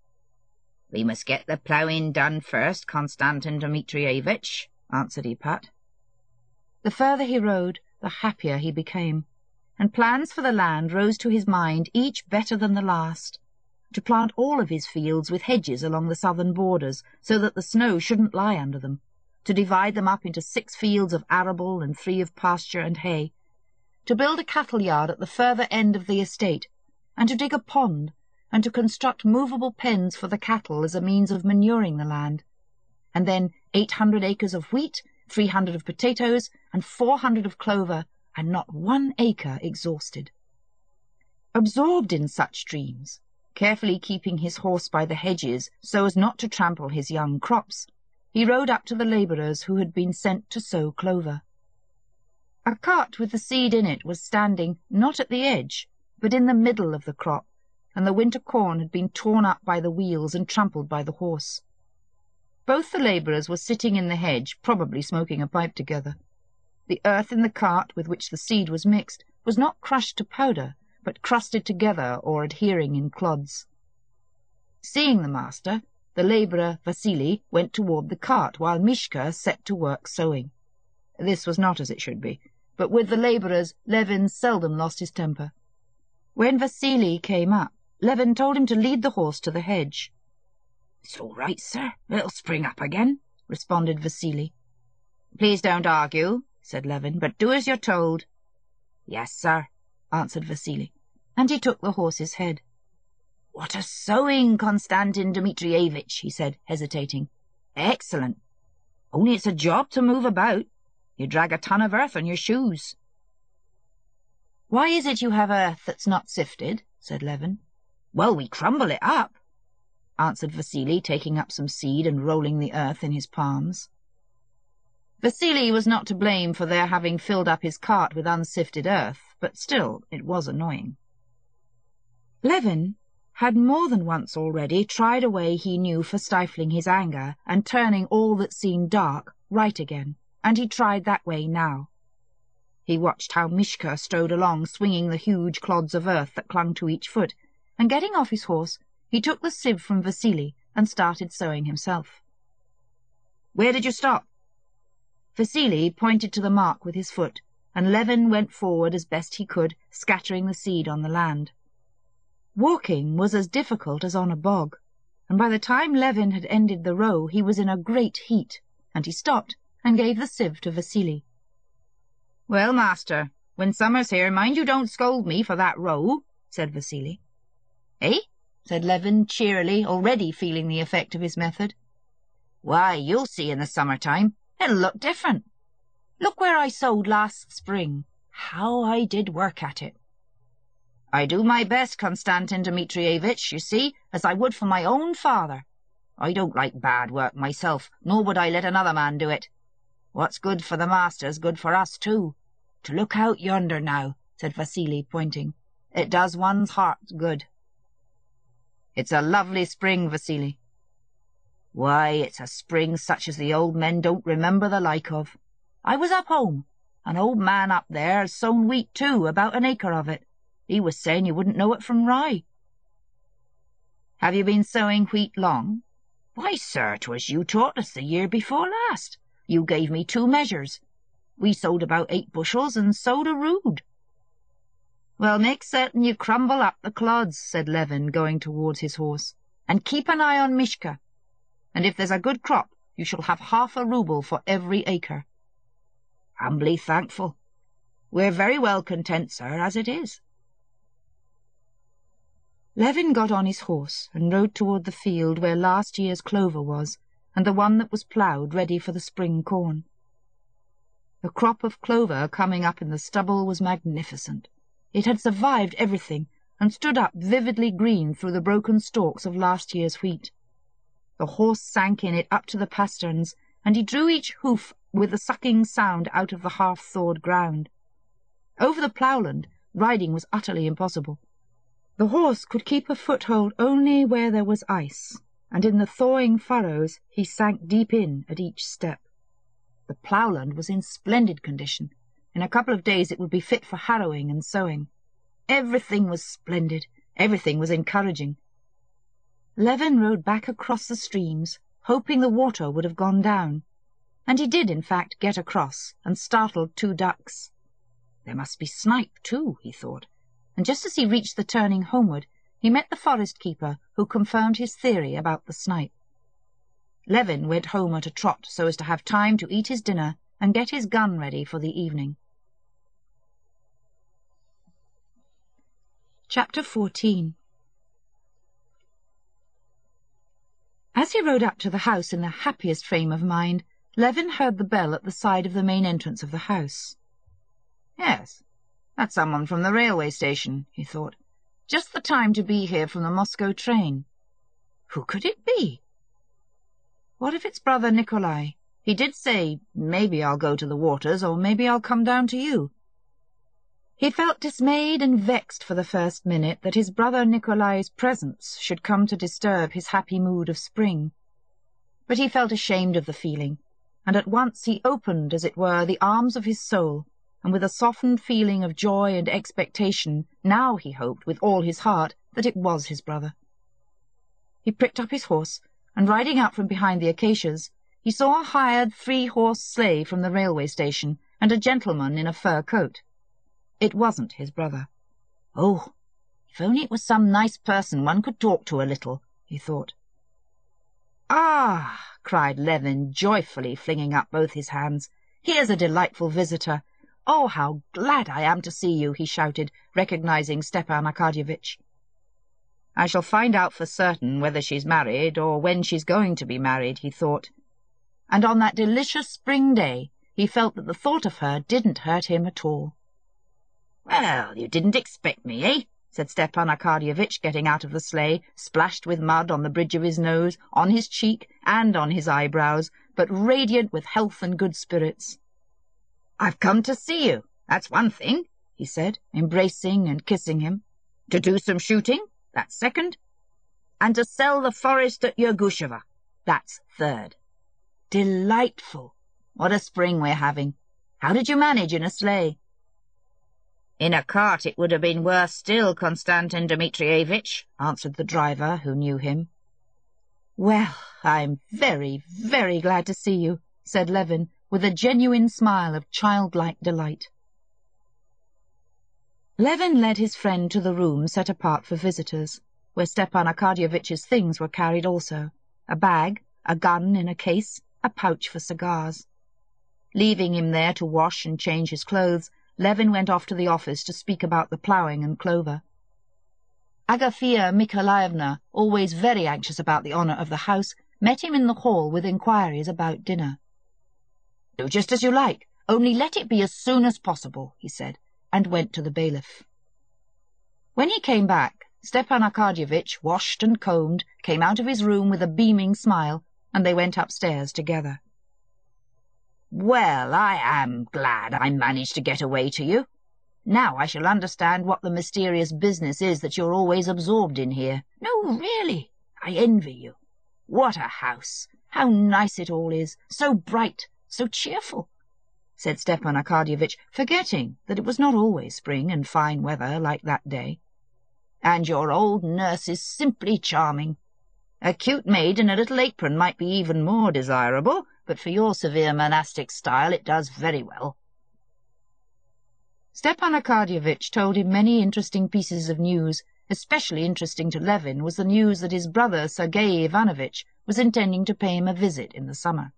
"We must get the ploughing done first, Konstantin Dmitrievitch," answered Ipat. The further he rode, the happier he became, and plans for the land rose to his mind, each better than the last. To plant all of his fields with hedges along the southern borders, so that the snow shouldn't lie under them, to divide them up into six fields of arable and three of pasture and hay, to build a cattle yard at the further end of the estate, and to dig a pond, and to construct movable pens for the cattle as a means of manuring the land, and then eight hundred acres of wheat, three hundred of potatoes, and four hundred of clover, and not one acre exhausted. Absorbed in such dreams, carefully keeping his horse by the hedges so as not to trample his young crops, he rode up to the labourers who had been sent to sow clover. A cart with the seed in it was standing, not at the edge, but in the middle of the crop, and the winter corn had been torn up by the wheels and trampled by the horse. Both the labourers were sitting in the hedge, probably smoking a pipe together. The earth in the cart with which the seed was mixed was not crushed to powder, but crusted together or adhering in clods. Seeing the master, the labourer Vasily went toward the cart, while Mishka set to work sowing. This was not as it should be, but with the labourers Levin seldom lost his temper. When Vasily came up, Levin told him to lead the horse to the hedge. "It's all right, sir. It'll spring up again," responded Vasily. "Please don't argue," said Levin, "but do as you're told." "Yes, sir," answered Vasily, and he took the horse's head. "What a sewing, Konstantin Dmitrievitch," he said, hesitating. "Excellent. Only it's a job to move about. You drag a ton of earth on your shoes." "Why is it you have earth that's not sifted?" said Levin. "Well, we crumble it up," answered Vasily, taking up some seed and rolling the earth in his palms. Vasily was not to blame for their having filled up his cart with unsifted earth, but still it was annoying. Levin had more than once already tried a way he knew for stifling his anger and turning all that seemed dark right again, and he tried that way now. He watched how Mishka strode along, swinging the huge clods of earth that clung to each foot, and getting off his horse, he took the sieve from Vasily and started sowing himself. "Where did you stop?" Vasily pointed to the mark with his foot, and Levin went forward as best he could, scattering the seed on the land. Walking was as difficult as on a bog, and by the time Levin had ended the row he was in a great heat, and he stopped and gave the sieve to Vasily. "Well, master, when summer's here, mind you don't scold me for that row," said Vasily. "Eh?" said Levin cheerily, already feeling the effect of his method. "Why, you'll see in the summer-time. It'll look different. Look where I sowed last spring. How I did work at it." "I do my best, Konstantin Dmitrievitch, you see, as I would for my own father. I don't like bad work myself, nor would I let another man do it. What's good for the master's good for us, too. To look out yonder now," said Vasily, pointing. "It does one's heart good." "It's a lovely spring, Vasily." "Why, it's a spring such as the old men don't remember the like of. I was up home. An old man up there has sown wheat too, about an acre of it. He was saying you wouldn't know it from rye." "Have you been sowing wheat long?" "Why, sir, 'twas you taught us the year before last. You gave me two measures. We sowed about eight bushels and sowed a rood." "Well, make certain you crumble up the clods," said Levin, going towards his horse, "and keep an eye on Mishka. And if there's a good crop, you shall have half a rouble for every acre." "Humbly thankful. We're very well content, sir, as it is." Levin got on his horse and rode toward the field where last year's clover was, and the one that was ploughed ready for the spring corn. The crop of clover coming up in the stubble was magnificent. It had survived everything, and stood up vividly green through the broken stalks of last year's wheat. The horse sank in it up to the pasterns, and he drew each hoof with a sucking sound out of the half-thawed ground. Over the ploughland, riding was utterly impossible. The horse could keep a foothold only where there was ice, and in the thawing furrows he sank deep in at each step. The ploughland was in splendid condition. In a couple of days it would be fit for harrowing and sowing. Everything was splendid. Everything was encouraging. Levin rode back across the streams, hoping the water would have gone down, and he did, in fact, get across, and startled two ducks. There must be snipe, too, he thought, and just as he reached the turning homeward, he met the forest keeper, who confirmed his theory about the snipe. Levin went home at a trot so as to have time to eat his dinner and get his gun ready for the evening. Chapter fourteen. As he rode up to the house in the happiest frame of mind, Levin heard the bell at the side of the main entrance of the house. "Yes, that's someone from the railway station," he thought. "Just the time to be here from the Moscow train. Who could it be? What if it's brother Nikolai? He did say, 'Maybe I'll go to the waters, or maybe I'll come down to you.'" He felt dismayed and vexed for the first minute that his brother Nikolai's presence should come to disturb his happy mood of spring. But he felt ashamed of the feeling, and at once he opened, as it were, the arms of his soul, and with a softened feeling of joy and expectation, now he hoped with all his heart that it was his brother. He pricked up his horse, and riding out from behind the acacias, he saw a hired three-horse sleigh from the railway station, and a gentleman in a fur coat. It wasn't his brother. "Oh, if only it was some nice person one could talk to a little," he thought. "Ah!" cried Levin, joyfully flinging up both his hands. "Here's a delightful visitor. Oh, how glad I am to see you!" he shouted, recognizing Stepan Arkadyevitch. I shall find out for certain whether she's married or when she's going to be married, he thought. And on that delicious spring day he felt that the thought of her didn't hurt him at all. "Well, you didn't expect me, eh?" said Stepan Arkadyevitch, getting out of the sleigh, splashed with mud on the bridge of his nose, on his cheek, and on his eyebrows, but radiant with health and good spirits. "I've come to see you, that's one thing," he said, embracing and kissing him. "To do some shooting, that's second. And to sell the forest at Yergushovo, that's third." "Delightful! What a spring we're having! How did you manage in a sleigh?" "In a cart it would have been worse still, Konstantin Dmitrievitch," answered the driver, who knew him. "Well, I'm very, very glad to see you," said Levin, with a genuine smile of childlike delight. Levin led his friend to the room set apart for visitors, where Stepan Arkadyevitch's things were carried also, a bag, a gun in a case, a pouch for cigars. Leaving him there to wash and change his clothes, Levin went off to the office to speak about the ploughing and clover. Agafea Mikhailovna, always very anxious about the honour of the house, met him in the hall with inquiries about dinner. "Do just as you like, only let it be as soon as possible," he said, and went to the bailiff. When he came back, Stepan Arkadyevitch, washed and combed, came out of his room with a beaming smile, and they went upstairs together. "Well, I am glad I managed to get away to you. Now I shall understand what the mysterious business is that you're always absorbed in here. No, really, I envy you. What a house! How nice it all is, so bright, so cheerful," said Stepan Arkadyevitch, forgetting that it was not always spring and fine weather like that day. "And your old nurse is simply charming. A cute maid in a little apron might be even more desirable, but for your severe monastic style it does very well." Stepan Arkadyevitch told him many interesting pieces of news. Especially interesting to Levin was the news that his brother Sergei Ivanovitch was intending to pay him a visit in the summer.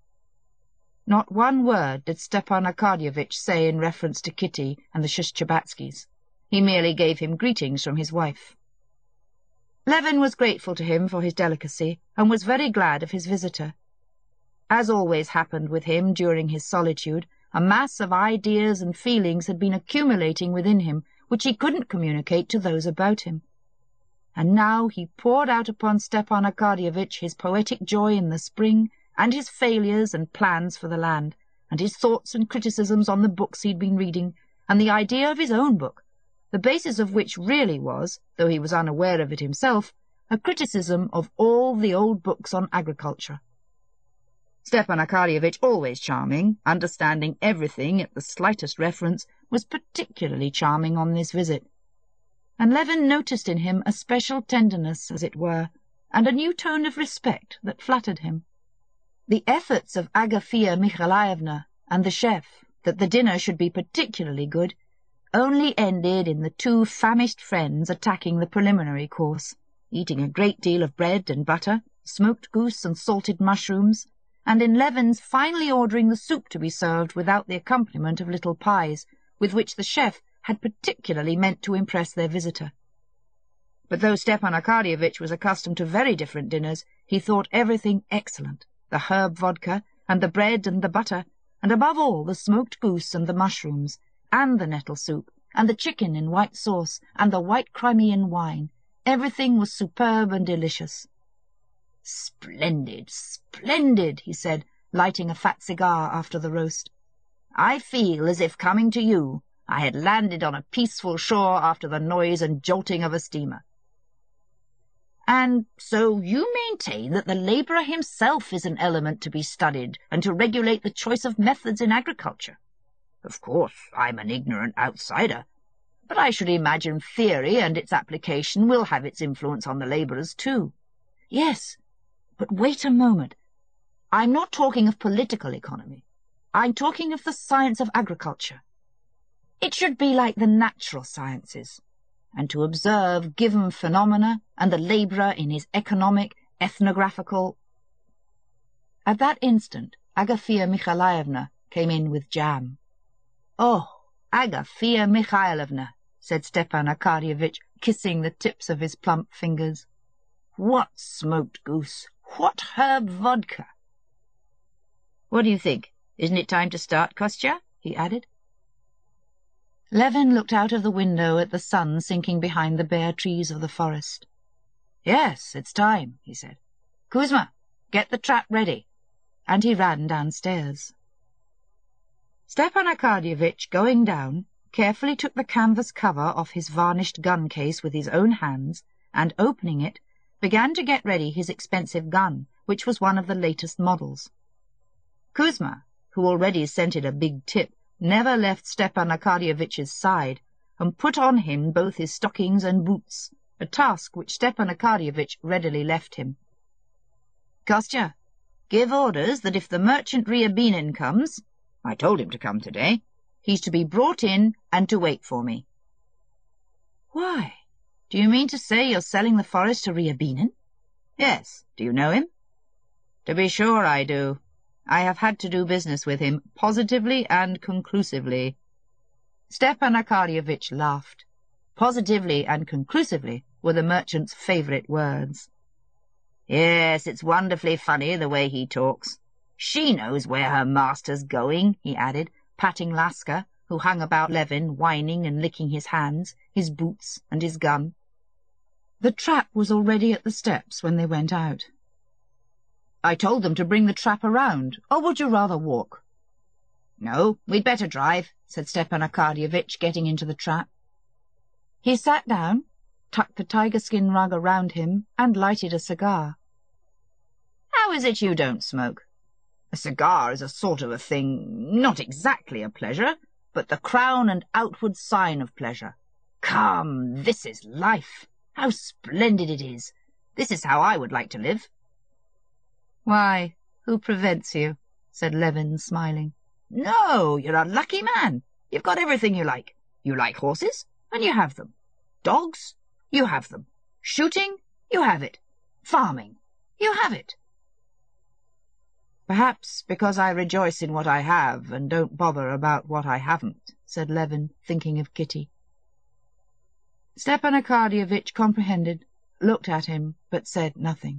Not one word did Stepan Arkadyevitch say in reference to Kitty and the Shishchabatskys. He merely gave him greetings from his wife. Levin was grateful to him for his delicacy, and was very glad of his visitor. As always happened with him during his solitude, a mass of ideas and feelings had been accumulating within him, which he couldn't communicate to those about him. And now he poured out upon Stepan Arkadyevitch his poetic joy in the spring, and his failures and plans for the land, and his thoughts and criticisms on the books he'd been reading, and the idea of his own book, the basis of which really was, though he was unaware of it himself, a criticism of all the old books on agriculture. Stepan Arkadyevitch, always charming, understanding everything at the slightest reference, was particularly charming on this visit. And Levin noticed in him a special tenderness, as it were, and a new tone of respect that flattered him. The efforts of Agafea Mikhailovna and the chef that the dinner should be particularly good only ended in the two famished friends attacking the preliminary course, eating a great deal of bread and butter, smoked goose and salted mushrooms, and in Levin's finally ordering the soup to be served without the accompaniment of little pies, with which the chef had particularly meant to impress their visitor. But though Stepan Arkadyevitch was accustomed to very different dinners, he thought everything excellent, the herb vodka, and the bread and the butter, and above all the smoked goose and the mushrooms, and the nettle soup, and the chicken in white sauce, and the white Crimean wine. Everything was superb and delicious. "Splendid, splendid," he said, lighting a fat cigar after the roast. "I feel as if coming to you I had landed on a peaceful shore after the noise and jolting of a steamer." "And so you maintain that the labourer himself is an element to be studied and to regulate the choice of methods in agriculture? Of course, I'm an ignorant outsider, but I should imagine theory and its application will have its influence on the labourers too." "Yes, but wait a moment. I'm not talking of political economy. I'm talking of the science of agriculture. It should be like the natural sciences, and to observe given phenomena and the labourer in his economic, ethnographical—" At that instant Agafea Mikhailovna came in with jam. "Oh, Agafea Mikhailovna," said Stepan Arkadyevitch, kissing the tips of his plump fingers. "What smoked goose? What herb vodka?" "What do you think? Isn't it time to start, Kostya?" he added. Levin looked out of the window at the sun sinking behind the bare trees of the forest. "Yes, it's time," he said. "Kuzma, get the trap ready." And he ran downstairs. Stepan Arkadyevitch, going down, carefully took the canvas cover off his varnished gun case with his own hands, and, opening it, began to get ready his expensive gun, which was one of the latest models. Kuzma, who already scented a big tip, never left Stepan Arkadyevitch's side, and put on him both his stockings and boots, a task which Stepan Arkadyevitch readily left him. "Kostya, give orders that if the merchant Ryabinin comes, I told him to come today, he's to be brought in and to wait for me." "Why? Do you mean to say you're selling the forest to Ryabinin?" "Yes. Do you know him?" "To be sure I do. I have had to do business with him, positively and conclusively." Stepan Arkadyevitch laughed. Positively and conclusively were the merchant's favourite words. "Yes, it's wonderfully funny the way he talks. She knows where her master's going," he added, patting Laska, who hung about Levin, whining and licking his hands, his boots, and his gun. The trap was already at the steps when they went out. "I told them to bring the trap around, or would you rather walk?" "No, we'd better drive," said Stepan Arkadyevitch, getting into the trap. He sat down, tucked the tiger-skin rug around him, and lighted a cigar. "How is it you don't smoke? A cigar is a sort of a thing, not exactly a pleasure, but the crown and outward sign of pleasure. Come, this is life. How splendid it is. This is how I would like to live." "Why, who prevents you?" said Levin, smiling. "No, you're a lucky man. You've got everything you like. You like horses, and you have them. Dogs, you have them. Shooting, you have it. Farming, you have it." "Perhaps because I rejoice in what I have and don't bother about what I haven't," said Levin, thinking of Kitty. Stepan Arkadyevitch comprehended, looked at him, but said nothing.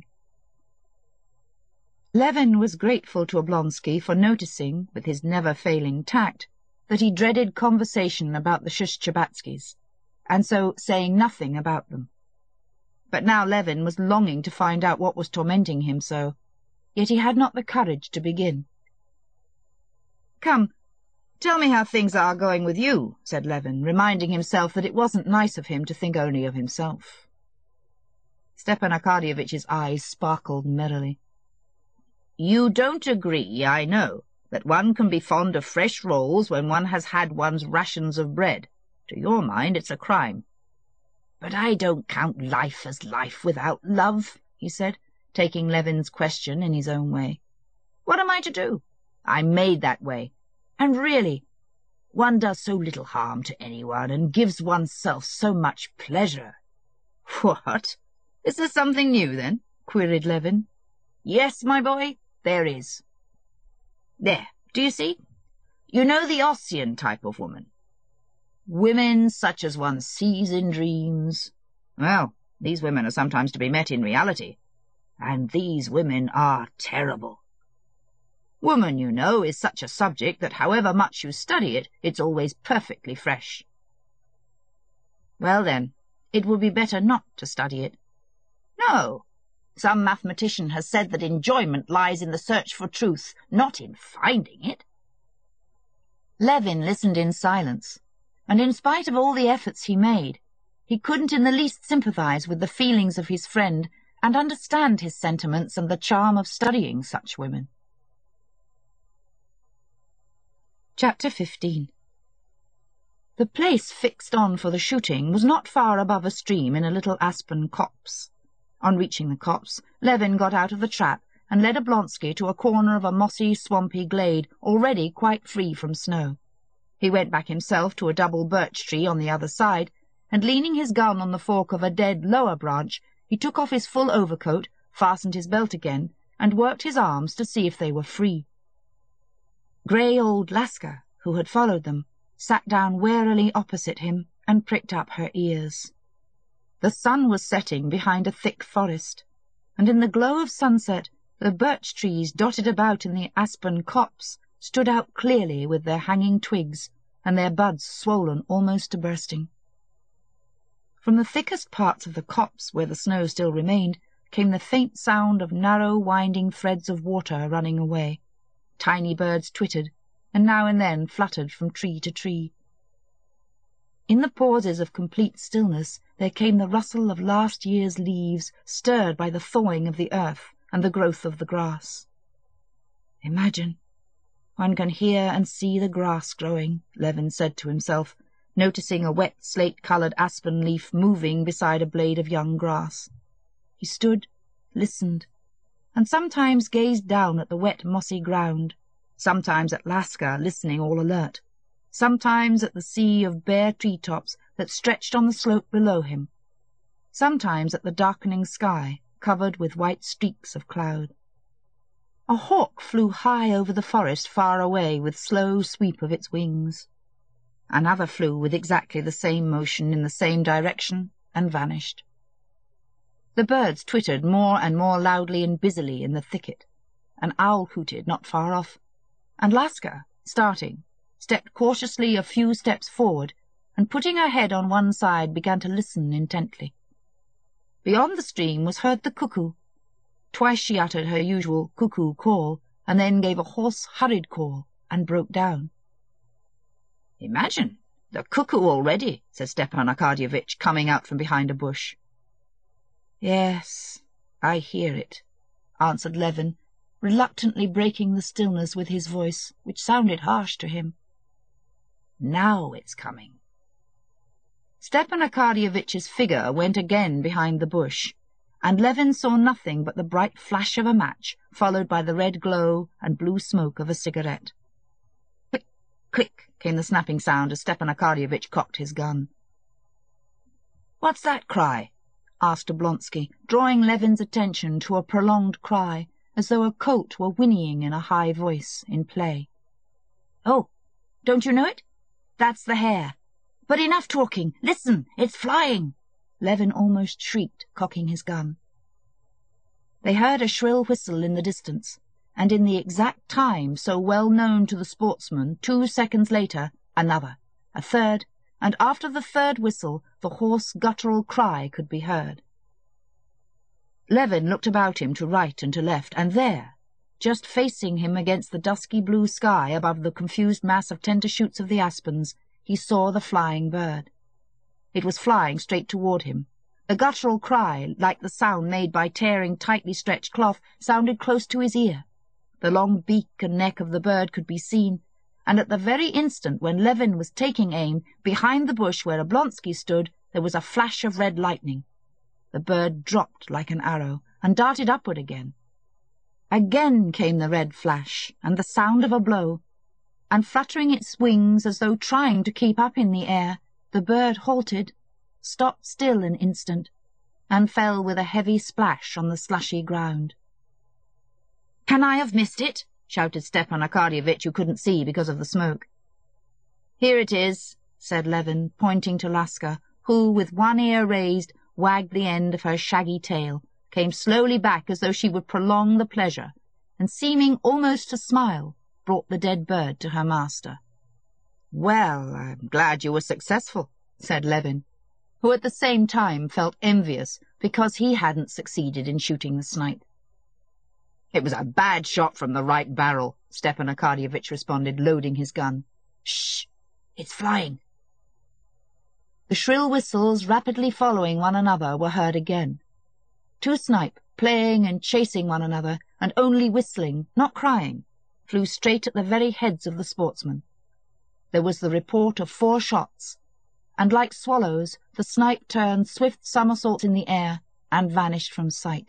Levin was grateful to Oblonsky for noticing, with his never-failing tact, that he dreaded conversation about the Shcherbatskys, and so saying nothing about them. But now Levin was longing to find out what was tormenting him so, yet he had not the courage to begin. "Come, tell me how things are going with you," said Levin, reminding himself that it wasn't nice of him to think only of himself. Stepan Arkadyevitch's eyes sparkled merrily. "You don't agree, I know, that one can be fond of fresh rolls when one has had one's rations of bread. To your mind, it's a crime." "But I don't count life as life without love," he said, taking Levin's question in his own way. "What am I to do? I'm made that way. And really, one does so little harm to anyone and gives oneself so much pleasure." "What? Is there something new, then?" queried Levin. "Yes, my boy, there is. There, do you see? You know the Ossian type of woman. Women such as one sees in dreams. Well, these women are sometimes to be met in reality. And these women are terrible. Woman, you know, is such a subject that however much you study it, it's always perfectly fresh." "Well, then, it would be better not to study it." "No. Some mathematician has said that enjoyment lies in the search for truth, not in finding it." Levin listened in silence, and in spite of all the efforts he made, he couldn't in the least sympathize with the feelings of his friend and understand his sentiments and the charm of studying such women. Chapter fifteen. The place fixed on for the shooting was not far above a stream in a little aspen copse. On reaching the copse, Levin got out of the trap and led Oblonsky to a corner of a mossy, swampy glade already quite free from snow. He went back himself to a double birch tree on the other side, and leaning his gun on the fork of a dead lower branch, he took off his full overcoat, fastened his belt again, and worked his arms to see if they were free. Grey old Laska, who had followed them, sat down warily opposite him and pricked up her ears. The sun was setting behind a thick forest, and in the glow of sunset the birch trees dotted about in the aspen copse stood out clearly with their hanging twigs and their buds swollen almost to bursting. From the thickest parts of the copse, where the snow still remained, came the faint sound of narrow winding threads of water running away. Tiny birds twittered, and now and then fluttered from tree to tree. In the pauses of complete stillness there came the rustle of last year's leaves, stirred by the thawing of the earth and the growth of the grass. "Imagine, one can hear and see the grass growing," Levin said to himself, noticing a wet slate-coloured aspen leaf moving beside a blade of young grass. He stood, listened, and sometimes gazed down at the wet mossy ground, sometimes at Laska listening all alert, sometimes at the sea of bare tree-tops that stretched on the slope below him, sometimes at the darkening sky covered with white streaks of cloud. A hawk flew high over the forest far away with slow sweep of its wings. Another flew with exactly the same motion in the same direction and vanished. The birds twittered more and more loudly and busily in the thicket. An owl hooted not far off, and Laska, starting, stepped cautiously a few steps forward, and putting her head on one side began to listen intently. Beyond the stream was heard the cuckoo. Twice she uttered her usual cuckoo call, and then gave a hoarse, hurried call, and broke down. "Imagine, the cuckoo already," said Stepan Arkadyevitch, coming out from behind a bush. "Yes, I hear it," answered Levin, reluctantly breaking the stillness with his voice, which sounded harsh to him. "Now it's coming." Stepan Arkadyevitch's figure went again behind the bush, and Levin saw nothing but the bright flash of a match, followed by the red glow and blue smoke of a cigarette. Click, click, came the snapping sound as Stepan Arkadyevitch cocked his gun. "What's that cry?" asked Oblonsky, drawing Levin's attention to a prolonged cry, as though a colt were whinnying in a high voice, in play. "Oh, don't you know it? That's the hare. But enough talking! Listen, it's flying!" Levin almost shrieked, cocking his gun. They heard a shrill whistle in the distance, and in the exact time so well known to the sportsman, two seconds later, another, a third, and after the third whistle the hoarse guttural cry could be heard. Levin looked about him to right and to left, and there, just facing him against the dusky blue sky above the confused mass of tender shoots of the aspens, he saw the flying bird. It was flying straight toward him. The guttural cry, like the sound made by tearing tightly stretched cloth, sounded close to his ear. The long beak and neck of the bird could be seen, and at the very instant when Levin was taking aim, behind the bush where Oblonsky stood, there was a flash of red lightning. The bird dropped like an arrow, and darted upward again. Again came the red flash, and the sound of a blow, and fluttering its wings as though trying to keep up in the air, the bird halted, stopped still an instant, and fell with a heavy splash on the slushy ground. "Can I have missed it?" shouted Stepan Arkadyevitch, who couldn't see because of the smoke. "Here it is," said Levin, pointing to Laska, who, with one ear raised, wagged the end of her shaggy tail, came slowly back as though she would prolong the pleasure, and seeming almost to smile, brought the dead bird to her master. "Well, I'm glad you were successful," said Levin, who at the same time felt envious because he hadn't succeeded in shooting the snipe. "It was a bad shot from the right barrel," Stepan Arkadyevitch responded, loading his gun. "Shh! It's flying!" The shrill whistles, rapidly following one another, were heard again. Two snipe, playing and chasing one another, and only whistling, not crying, flew straight at the very heads of the sportsmen. There was the report of four shots, and like swallows, the snipe turned swift somersaults in the air and vanished from sight.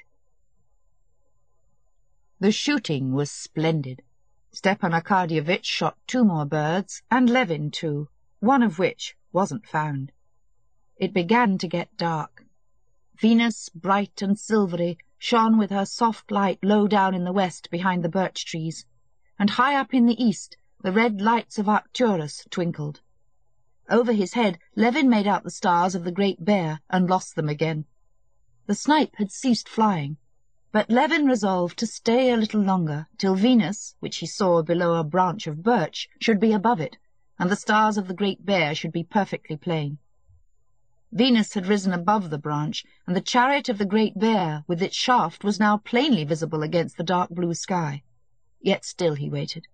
The shooting was splendid. Stepan Arkadyevitch shot two more birds, and Levin too, one of which wasn't found. It began to get dark. Venus, bright and silvery, shone with her soft light low down in the west behind the birch trees, and high up in the east the red lights of Arcturus twinkled. Over his head, Levin made out the stars of the Great Bear and lost them again. The snipe had ceased flying, but Levin resolved to stay a little longer, till Venus, which he saw below a branch of birch, should be above it, and the stars of the Great Bear should be perfectly plain. Venus had risen above the branch, and the chariot of the Great Bear, with its shaft, was now plainly visible against the dark blue sky. Yet still he waited.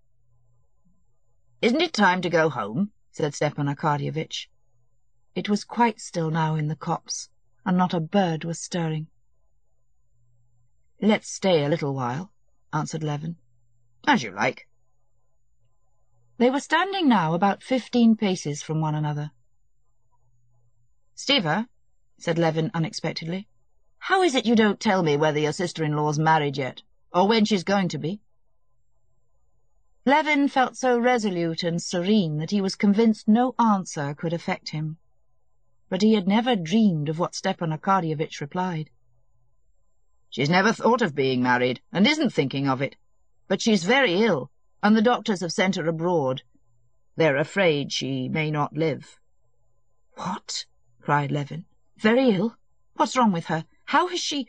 "Isn't it time to go home?" said Stepan Arkadyevitch. It was quite still now in the copse, and not a bird was stirring. "Let's stay a little while," answered Levin. "As you like." They were standing now about fifteen paces from one another. "Stiva," said Levin unexpectedly, "how is it you don't tell me whether your sister-in-law's married yet, or when she's going to be?" Levin felt so resolute and serene that he was convinced no answer could affect him. But he had never dreamed of what Stepan Arkadyevitch replied. "She's never thought of being married, and isn't thinking of it. But she's very ill, and the doctors have sent her abroad. They're afraid she may not live." "What?" cried Levin. "Very ill? What's wrong with her? How has she—"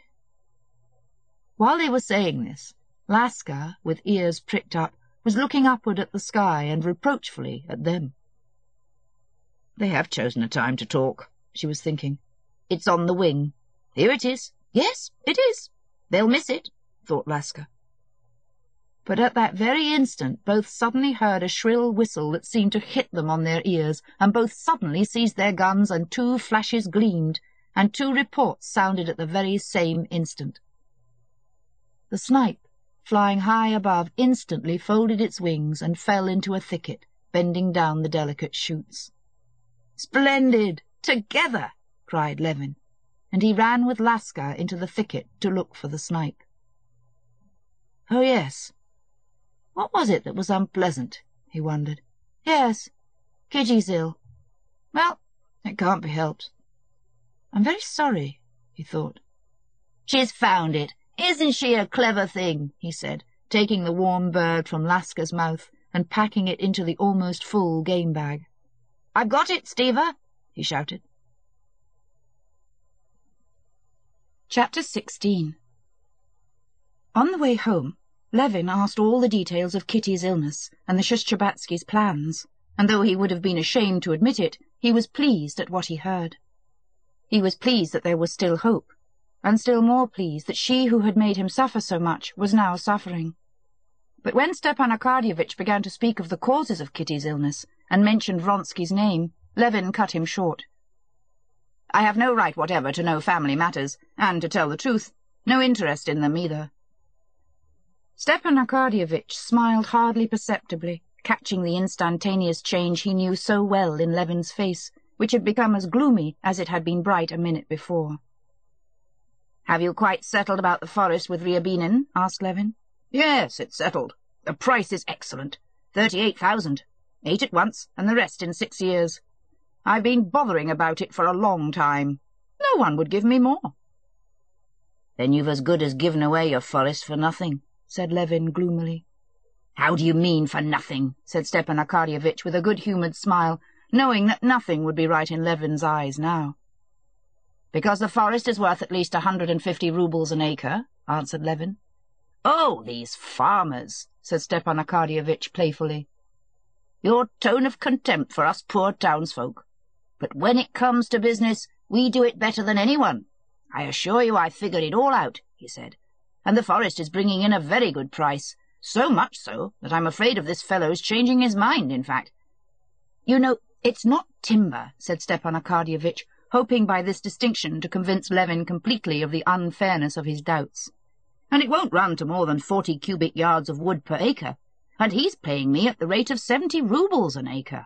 While they were saying this, Laska, with ears pricked up, was looking upward at the sky and reproachfully at them. "They have chosen a time to talk," she was thinking. "It's on the wing. Here it is. Yes, it is. They'll miss it," thought Laska. But at that very instant both suddenly heard a shrill whistle that seemed to hit them on their ears, and both suddenly seized their guns, and two flashes gleamed, and two reports sounded at the very same instant. The snipe, flying high above, instantly folded its wings and fell into a thicket, bending down the delicate shoots. "Splendid! Together!" cried Levin, and he ran with Laska into the thicket to look for the snipe. Oh, yes. What was it that was unpleasant, he wondered. Yes, Kitty's ill. Well, it can't be helped. I'm very sorry, he thought. "She's found it. Isn't she a clever thing?" he said, taking the warm bird from Laska's mouth and packing it into the almost full game bag. "I've got it, Stiva!" he shouted. Chapter sixteen. On the way home, Levin asked all the details of Kitty's illness and the Shcherbátsky's plans, and though he would have been ashamed to admit it, he was pleased at what he heard. He was pleased that there was still hope, and still more pleased that she who had made him suffer so much was now suffering. But when Stepan Arkadyevitch began to speak of the causes of Kitty's illness, and mentioned Vronsky's name, Levin cut him short. "I have no right whatever to know family matters, and, to tell the truth, no interest in them either." Stepan Arkadyevitch smiled hardly perceptibly, catching the instantaneous change he knew so well in Levin's face, which had become as gloomy as it had been bright a minute before. "Have you quite settled about the forest with Ryabinin?" asked Levin. "Yes, it's settled. The price is excellent. Thirty-eight thousand. Eight at once, and the rest in six years. I've been bothering about it for a long time. No one would give me more." "Then you've as good as given away your forest for nothing," said Levin gloomily. "How do you mean, for nothing?" said Stepan Arkadyevitch with a good-humoured smile, knowing that nothing would be right in Levin's eyes now. "Because the forest is worth at least a hundred and fifty roubles an acre," answered Levin. "Oh, these farmers," said Stepan Arkadyevitch playfully. "Your tone of contempt for us poor townsfolk. But when it comes to business, we do it better than anyone. I assure you I figured it all out," he said, "and the forest is bringing in a very good price, so much so that I'm afraid of this fellow's changing his mind, in fact." "You know, it's not timber," said Stepan Arkadyevitch, hoping by this distinction to convince Levin completely of the unfairness of his doubts. "And it won't run to more than forty cubic yards of wood per acre, and he's paying me at the rate of seventy roubles an acre."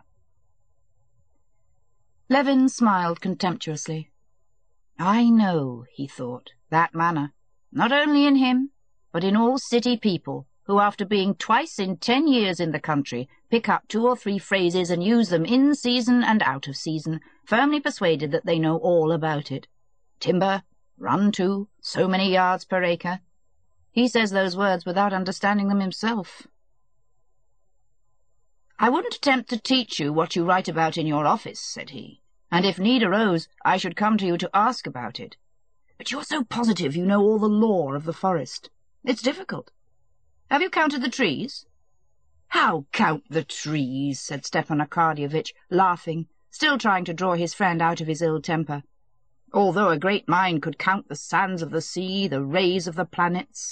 Levin smiled contemptuously. "I know," he thought, "that manner, not only in him, but in all city people, who after being twice in ten years in the country, pick up two or three phrases and use them in season and out of season, firmly persuaded that they know all about it. Timber, run to, so many yards per acre. He says those words without understanding them himself." "I wouldn't attempt to teach you what you write about in your office," said he, "and if need arose, I should come to you to ask about it. But you're so positive you know all the lore of the forest. It's difficult. Have you counted the trees?" "How count the trees?" said Stepan Arkadyevitch, laughing, still trying to draw his friend out of his ill temper. "Although a great mind could count the sands of the sea, the rays of the planets."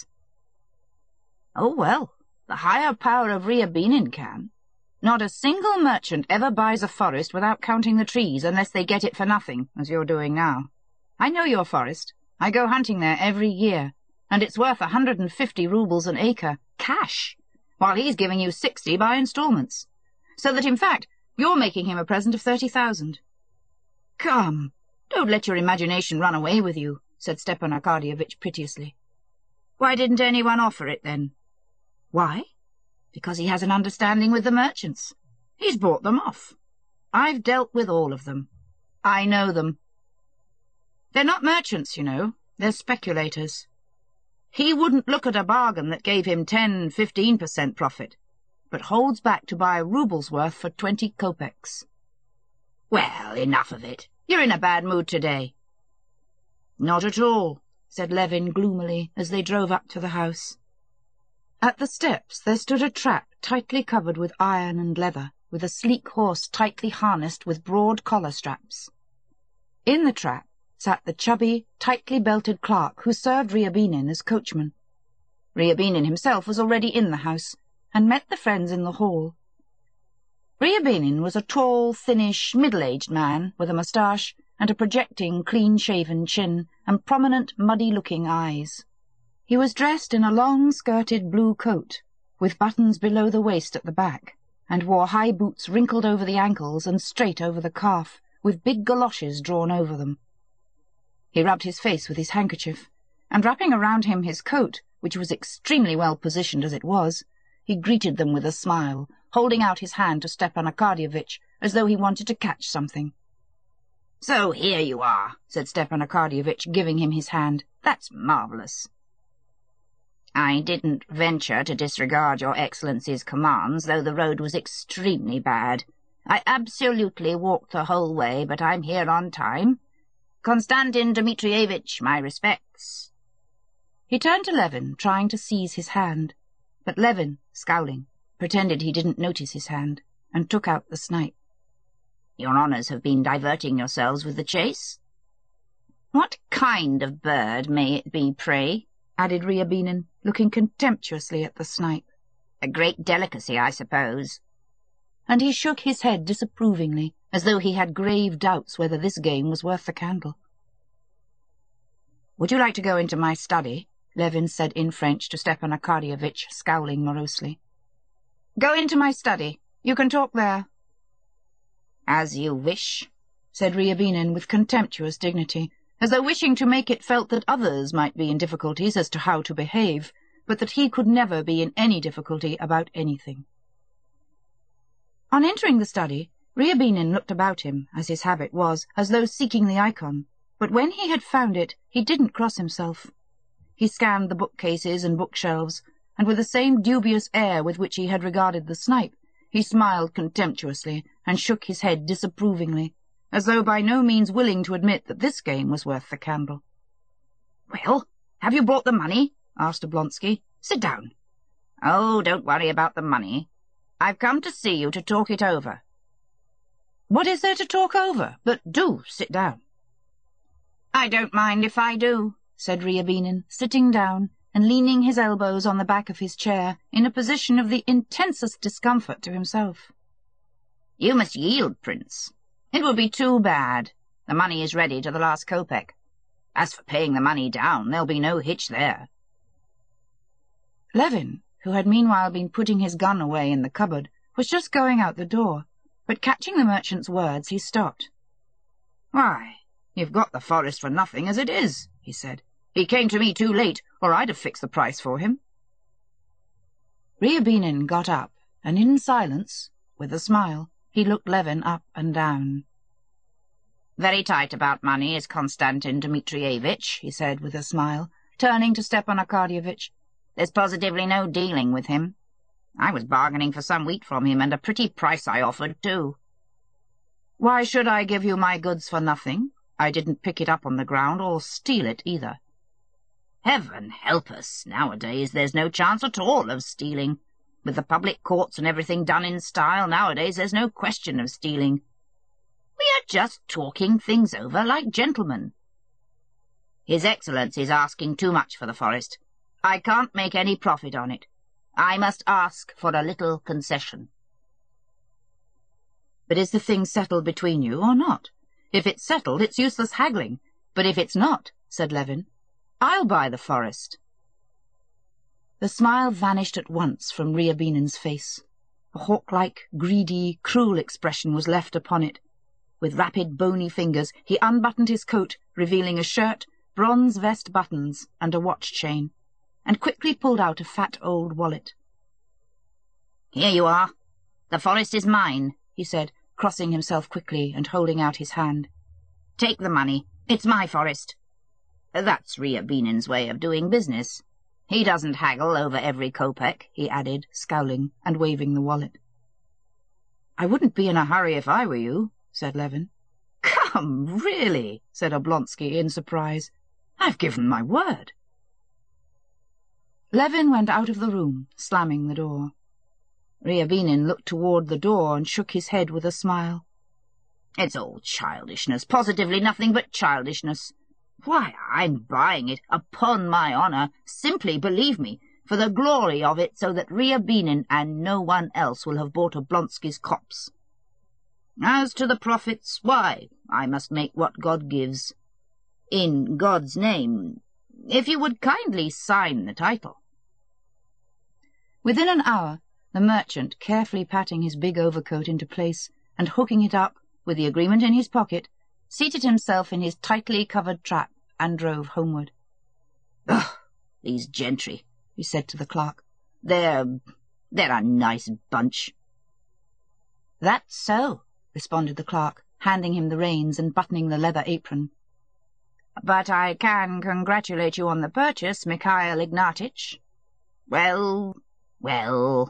"Oh, well, the higher power of Ryabinin can. Not a single merchant ever buys a forest without counting the trees unless they get it for nothing, as you're doing now. I know your forest. I go hunting there every year, and it's worth a hundred and fifty roubles an acre, cash, while he's giving you sixty by instalments. So that, in fact, you're making him a present of thirty thousand. "Come, don't let your imagination run away with you," said Stepan Arkadyevitch piteously. "Why didn't anyone offer it, then?" "Why? Because he has an understanding with the merchants. He's bought them off. I've dealt with all of them. I know them. They're not merchants, you know. They're speculators. He wouldn't look at a bargain that gave him ten, fifteen percent profit, but holds back to buy a rouble's worth for twenty kopecks." "Well, enough of it. You're in a bad mood today." "Not at all," said Levin gloomily as they drove up to the house. At the steps there stood a trap tightly covered with iron and leather, with a sleek horse tightly harnessed with broad collar straps. In the trap sat the chubby, tightly belted clerk who served Ryabinin as coachman. Ryabinin himself was already in the house, and met the friends in the hall. Ryabinin was a tall, thinnish, middle-aged man with a moustache and a projecting, clean-shaven chin and prominent, muddy-looking eyes. He was dressed in a long-skirted blue coat, with buttons below the waist at the back, and wore high boots wrinkled over the ankles and straight over the calf, with big galoshes drawn over them. He rubbed his face with his handkerchief, and wrapping around him his coat, which was extremely well positioned as it was, he greeted them with a smile, holding out his hand to Stepan Arkadyevitch as though he wanted to catch something. "So here you are," said Stepan Arkadyevitch, giving him his hand. "That's marvellous." "I didn't venture to disregard your Excellency's commands, though the road was extremely bad. I absolutely walked the whole way, but I'm here on time. Konstantin Dmitrievitch, my respects." He turned to Levin, trying to seize his hand, but Levin, scowling, pretended he didn't notice his hand, and took out the snipe. "Your honours have been diverting yourselves with the chase? What kind of bird may it be, pray?" added Ryabinin, looking contemptuously at the snipe. "A great delicacy, I suppose." And he shook his head disapprovingly, as though he had grave doubts whether this game was worth the candle. "Would you like to go into my study?" Levin said in French to Stepan Arkadyevitch, scowling morosely. "Go into my study. You can talk there." "As you wish," said Ryabinin with contemptuous dignity, as though wishing to make it felt that others might be in difficulties as to how to behave, but that he could never be in any difficulty about anything. On entering the study, Ryabinin looked about him, as his habit was, as though seeking the icon, but when he had found it, he didn't cross himself. He scanned the bookcases and bookshelves, and with the same dubious air with which he had regarded the snipe, he smiled contemptuously and shook his head disapprovingly, as though by no means willing to admit that this game was worth the candle. "Well, have you brought the money?" asked Oblonsky. "Sit down." "Oh, don't worry about the money. I've come to see you to talk it over." "What is there to talk over? But do sit down." "I don't mind if I do," said Ryabinin, sitting down and leaning his elbows on the back of his chair in a position of the intensest discomfort to himself. "You must yield, Prince. It would be too bad. The money is ready to the last kopeck. As for paying the money down, there'll be no hitch there." Levin, who had meanwhile been putting his gun away in the cupboard, was just going out the door, but catching the merchant's words, he stopped. "Why, you've got the forest for nothing as it is," he said. "He came to me too late, or I'd have fixed the price for him." Ryabinin got up, and in silence, with a smile, he looked Levin up and down. "Very tight about money is Konstantin Dmitrievitch," he said with a smile, turning to Stepan Arkadyevitch. "There's positively no dealing with him. I was bargaining for some wheat from him, and a pretty price I offered, too. Why should I give you my goods for nothing? I didn't pick it up on the ground, or steal it either. Heaven help us! Nowadays there's no chance at all of stealing. With the public courts and everything done in style, nowadays there's no question of stealing. We are just talking things over like gentlemen. His Excellency's asking too much for the forest. I can't make any profit on it. I must ask for a little concession. But is the thing settled between you or not? If it's settled, it's useless haggling. But if it's not, said Levin, I'll buy the forest. The smile vanished at once from Ryabinin's face. A hawk-like, greedy, cruel expression was left upon it. With rapid, bony fingers, he unbuttoned his coat, revealing a shirt, bronze vest buttons, and a watch-chain, and quickly pulled out a fat old wallet. "Here you are. The forest is mine," he said, crossing himself quickly and holding out his hand. "Take the money. It's my forest." That's Ryabinin's way of doing business. He doesn't haggle over every kopeck, he added, scowling and waving the wallet. "I wouldn't be in a hurry if I were you," said Levin. "Come, really," said Oblonsky in surprise. "I've given my word." Levin went out of the room, slamming the door. Ryabinin looked toward the door and shook his head with a smile. "It's all childishness, positively nothing but childishness. Why, I'm buying it, upon my honour, simply, believe me, for the glory of it, so that Ryabinin and no one else will have bought Oblonsky's copse. As to the profits, why, I must make what God gives. In God's name, if you would kindly sign the title." Within an hour, the merchant, carefully patting his big overcoat into place and hooking it up, with the agreement in his pocket, seated himself in his tightly covered trap and drove homeward. "Ugh, these gentry," he said to the clerk. They're, they're a nice bunch." "That's so," responded the clerk, handing him the reins and buttoning the leather apron. "But I can congratulate you on the purchase, Mikhail Ignatitch." "Well, well."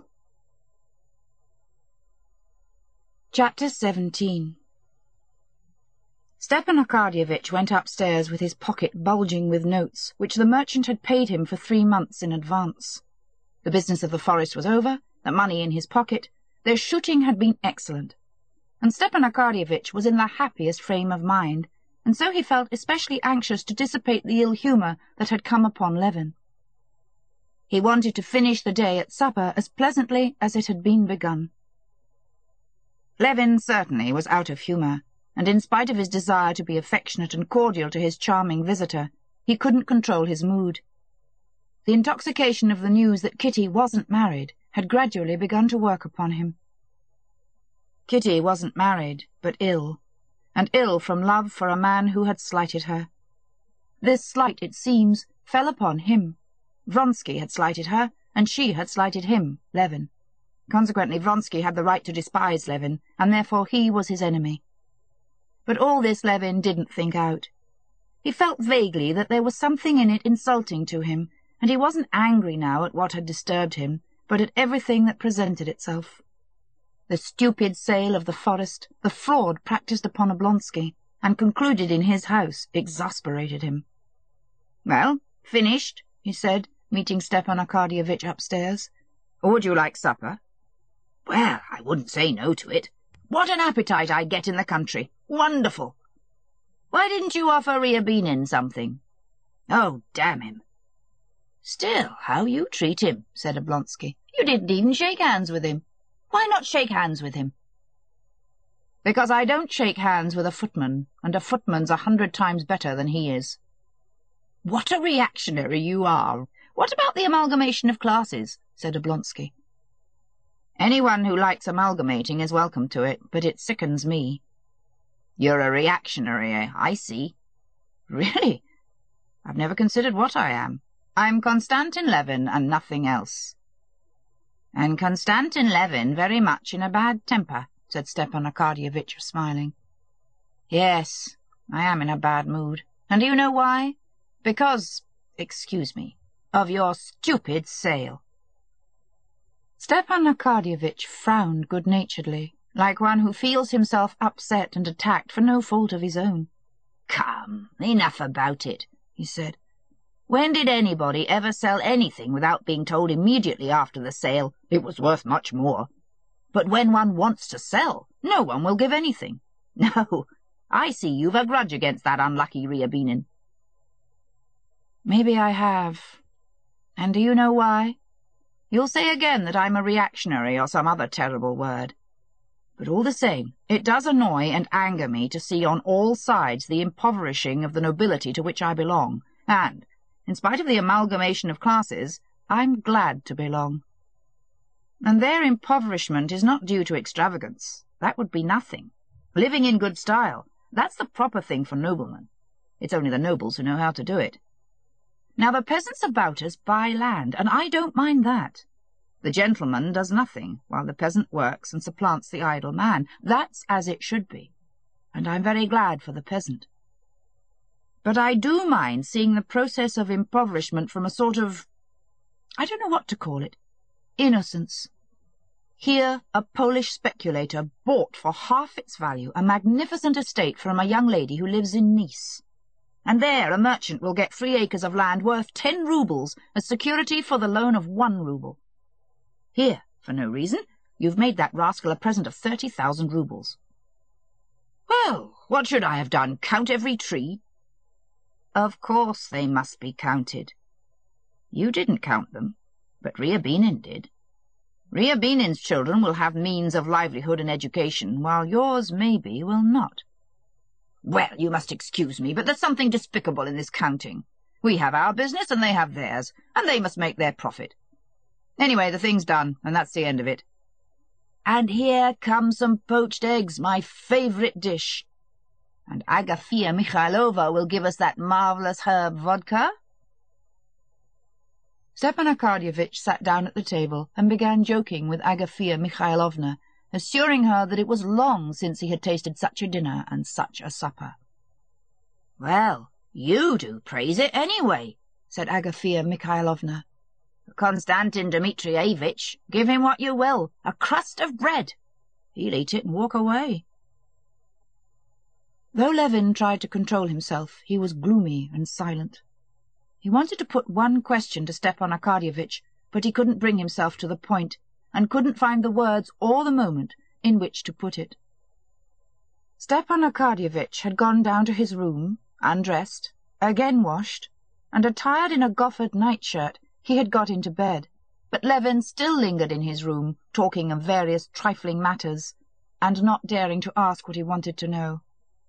Chapter seventeen. Stepan Arkadyevitch went upstairs with his pocket bulging with notes, which the merchant had paid him for three months in advance. The business of the forest was over, the money in his pocket, their shooting had been excellent, and Stepan Arkadyevitch was in the happiest frame of mind, and so he felt especially anxious to dissipate the ill-humour that had come upon Levin. He wanted to finish the day at supper as pleasantly as it had been begun. Levin certainly was out of humour, and in spite of his desire to be affectionate and cordial to his charming visitor, he couldn't control his mood. The intoxication of the news that Kitty wasn't married had gradually begun to work upon him. Kitty wasn't married, but ill, and ill from love for a man who had slighted her. This slight, it seems, fell upon him. Vronsky had slighted her, and she had slighted him, Levin. Consequently, Vronsky had the right to despise Levin, and therefore he was his enemy. But all this Levin didn't think out. He felt vaguely that there was something in it insulting to him, and he wasn't angry now at what had disturbed him, but at everything that presented itself. The stupid sale of the forest, the fraud practised upon Oblonsky, and concluded in his house, exasperated him. "Well, finished," he said, meeting Stepan Arkadyevitch upstairs. "Would you like supper?" "Well, I wouldn't say no to it. What an appetite I get in the country! Wonderful! Why didn't you offer Ryabinin something?" "Oh, damn him!" "Still, how you treat him," said Oblonsky. "You didn't even shake hands with him. Why not shake hands with him?" "Because I don't shake hands with a footman, and a footman's a hundred times better than he is." "What a reactionary you are! What about the amalgamation of classes?" said Oblonsky. "Anyone who likes amalgamating is welcome to it, but it sickens me." "You're a reactionary, I see." "Really? I've never considered what I am. I'm Konstantin Levin and nothing else." "And Konstantin Levin very much in a bad temper," said Stepan Arkadyevitch, smiling. "Yes, I am in a bad mood. And do you know why? Because, excuse me, of your stupid sale." Stepan Arkadyevitch frowned good-naturedly, like one who feels himself upset and attacked for no fault of his own. "Come, enough about it," he said. "When did anybody ever sell anything without being told immediately after the sale it was worth much more? But when one wants to sell, no one will give anything. No, I see you've a grudge against that unlucky Ryabinin." "Maybe I have. And do you know why? You'll say again that I'm a reactionary or some other terrible word. But all the same, it does annoy and anger me to see on all sides the impoverishing of the nobility to which I belong, and, in spite of the amalgamation of classes, I'm glad to belong. And their impoverishment is not due to extravagance. That would be nothing. Living in good style, that's the proper thing for noblemen. It's only the nobles who know how to do it. Now the peasants about us buy land, and I don't mind that. The gentleman does nothing, while the peasant works and supplants the idle man. That's as it should be, and I'm very glad for the peasant. But I do mind seeing the process of impoverishment from a sort of, I don't know what to call it, innocence. Here a Polish speculator bought for half its value a magnificent estate from a young lady who lives in Nice. And there a merchant will get three acres of land worth ten roubles as security for the loan of one rouble. Here, for no reason, you've made that rascal a present of thirty thousand roubles. Well, what should I have done? Count every tree? Of course they must be counted. You didn't count them, but Ryabinin did. Ryabinin's children will have means of livelihood and education, while yours, maybe, will not. Well, you must excuse me, but there's something despicable in this counting. We have our business and they have theirs, and they must make their profit. Anyway, the thing's done, and that's the end of it. And here come some poached eggs, my favourite dish. And Agafea Michailova will give us that marvellous herb vodka. Stepan Arkadyevitch sat down at the table and began joking with Agafea Mikhailovna, assuring her that it was long since he had tasted such a dinner and such a supper. "Well, you do praise it anyway," said Agafea Mikhailovna. "Konstantin Dmitrievitch, give him what you will, a crust of bread. He'll eat it and walk away." Though Levin tried to control himself, he was gloomy and silent. He wanted to put one question to Stepan Arkadyevitch, but he couldn't bring himself to the point, and couldn't find the words or the moment in which to put it. Stepan Arkadyevitch had gone down to his room, undressed, again washed, and attired in a goffered nightshirt, he had got into bed, but Levin still lingered in his room, talking of various trifling matters, and not daring to ask what he wanted to know.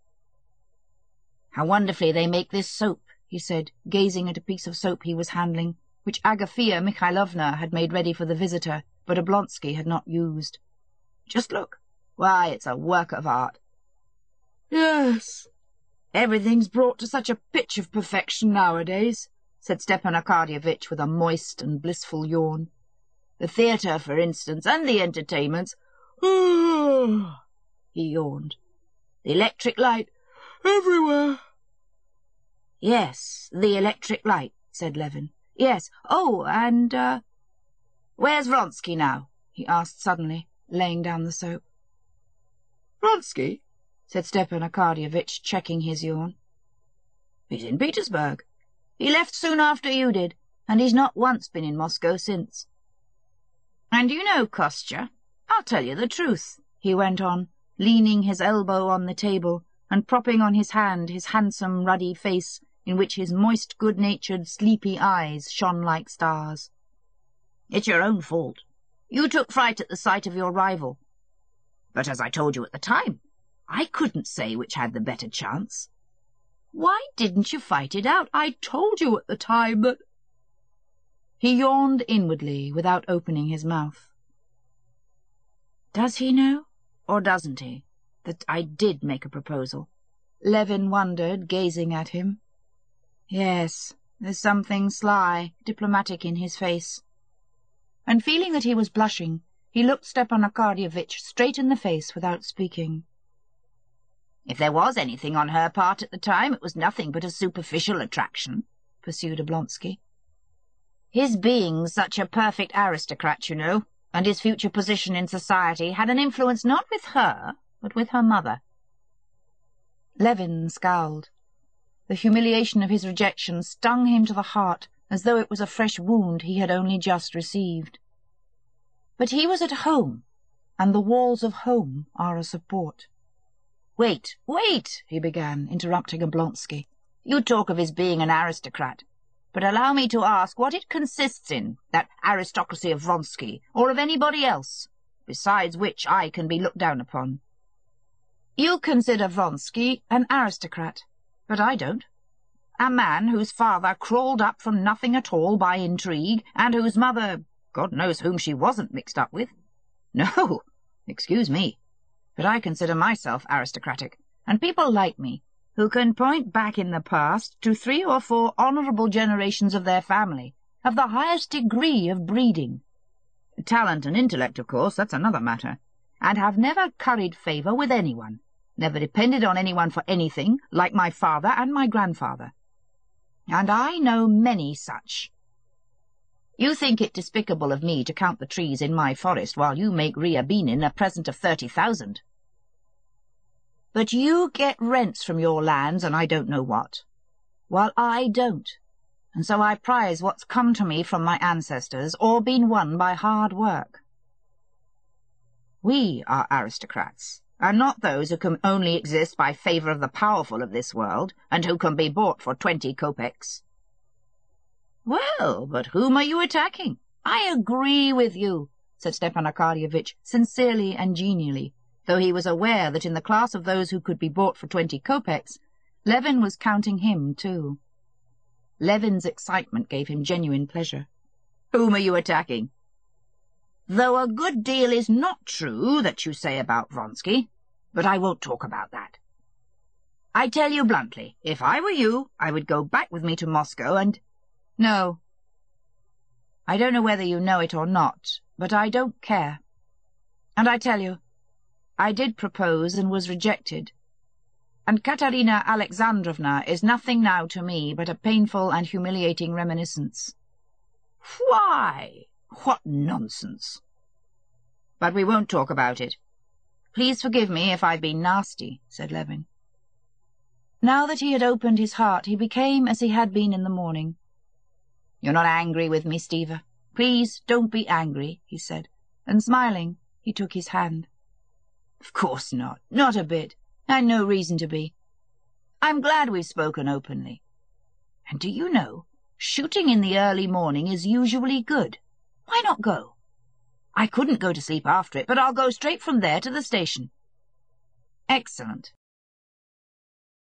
"How wonderfully they make this soap," he said, gazing at a piece of soap he was handling, which Agafea Mikhailovna had made ready for the visitor, but Oblonsky had not used. "Just look. Why, it's a work of art." "Yes, everything's brought to such a pitch of perfection nowadays," said Stepan Arkadyevitch with a moist and blissful yawn. "The theatre, for instance, and the entertainments." He yawned. "The electric light everywhere." "Yes, the electric light," said Levin. "Yes. Oh, and, uh... where's Vronsky now?" he asked suddenly, laying down the soap. "Vronsky?" said Stepan Arkadyevitch, checking his yawn. "He's in Petersburg. He left soon after you did, and he's not once been in Moscow since. And you know, Kostya, I'll tell you the truth," he went on, leaning his elbow on the table and propping on his hand his handsome, ruddy face, in which his moist, good-natured, sleepy eyes shone like stars. "It's your own fault. You took fright at the sight of your rival. But as I told you at the time, I couldn't say which had the better chance. Why didn't you fight it out? I told you at the time that—" He yawned inwardly without opening his mouth. Does he know, or doesn't he, that I did make a proposal? Levin wondered, gazing at him. Yes, there's something sly, diplomatic in his face. And feeling that he was blushing, he looked Stepan Arkadyevitch straight in the face without speaking. "If there was anything on her part at the time, it was nothing but a superficial attraction," pursued Oblonsky. "His being such a perfect aristocrat, you know, and his future position in society had an influence not with her, but with her mother. Levin scowled. The humiliation of his rejection stung him to the heart, as though it was a fresh wound he had only just received. But he was at home, and the walls of home are a support. "Wait, wait," he began, interrupting Oblonsky. "You talk of his being an aristocrat, but allow me to ask what it consists in, that aristocracy of Vronsky, or of anybody else, besides which I can be looked down upon." "You consider Vronsky an aristocrat, but I don't. A man whose father crawled up from nothing at all by intrigue, and whose mother, God knows whom she wasn't mixed up with. No, excuse me, but I consider myself aristocratic, and people like me, who can point back in the past to three or four honourable generations of their family, of the highest degree of breeding. Talent and intellect, of course, that's another matter, and have never curried favour with anyone, never depended on anyone for anything, like my father and my grandfather. And I know many such. You think it despicable of me to count the trees in my forest while you make Ryabinin a present of thirty thousand. But you get rents from your lands and I don't know what, while I don't, and so I prize what's come to me from my ancestors or been won by hard work. We are aristocrats, and not those who can only exist by favour of the powerful of this world, and who can be bought for twenty kopecks. Well, but whom are you attacking? I agree with you, said Stepan Arkadyevitch, sincerely and genially, though he was aware that in the class of those who could be bought for twenty kopecks, Levin was counting him too. Levin's excitement gave him genuine pleasure. Whom are you attacking? Though a good deal is not true that you say about Vronsky, but I won't talk about that. I tell you bluntly, if I were you, I would go back with me to Moscow and— No. I don't know whether you know it or not, but I don't care. And I tell you, I did propose and was rejected. And Katerina Alexandrovna is nothing now to me but a painful and humiliating reminiscence. Why? What nonsense! But we won't talk about it. Please forgive me if I've been nasty, said Levin. Now that he had opened his heart, he became as he had been in the morning. You're not angry with me, Stiva? Please don't be angry, he said, and smiling, he took his hand. Of course not, not a bit, and no reason to be. I'm glad we've spoken openly. And do you know, shooting in the early morning is usually good. Why not go? I couldn't go to sleep after it, but I'll go straight from there to the station. Excellent.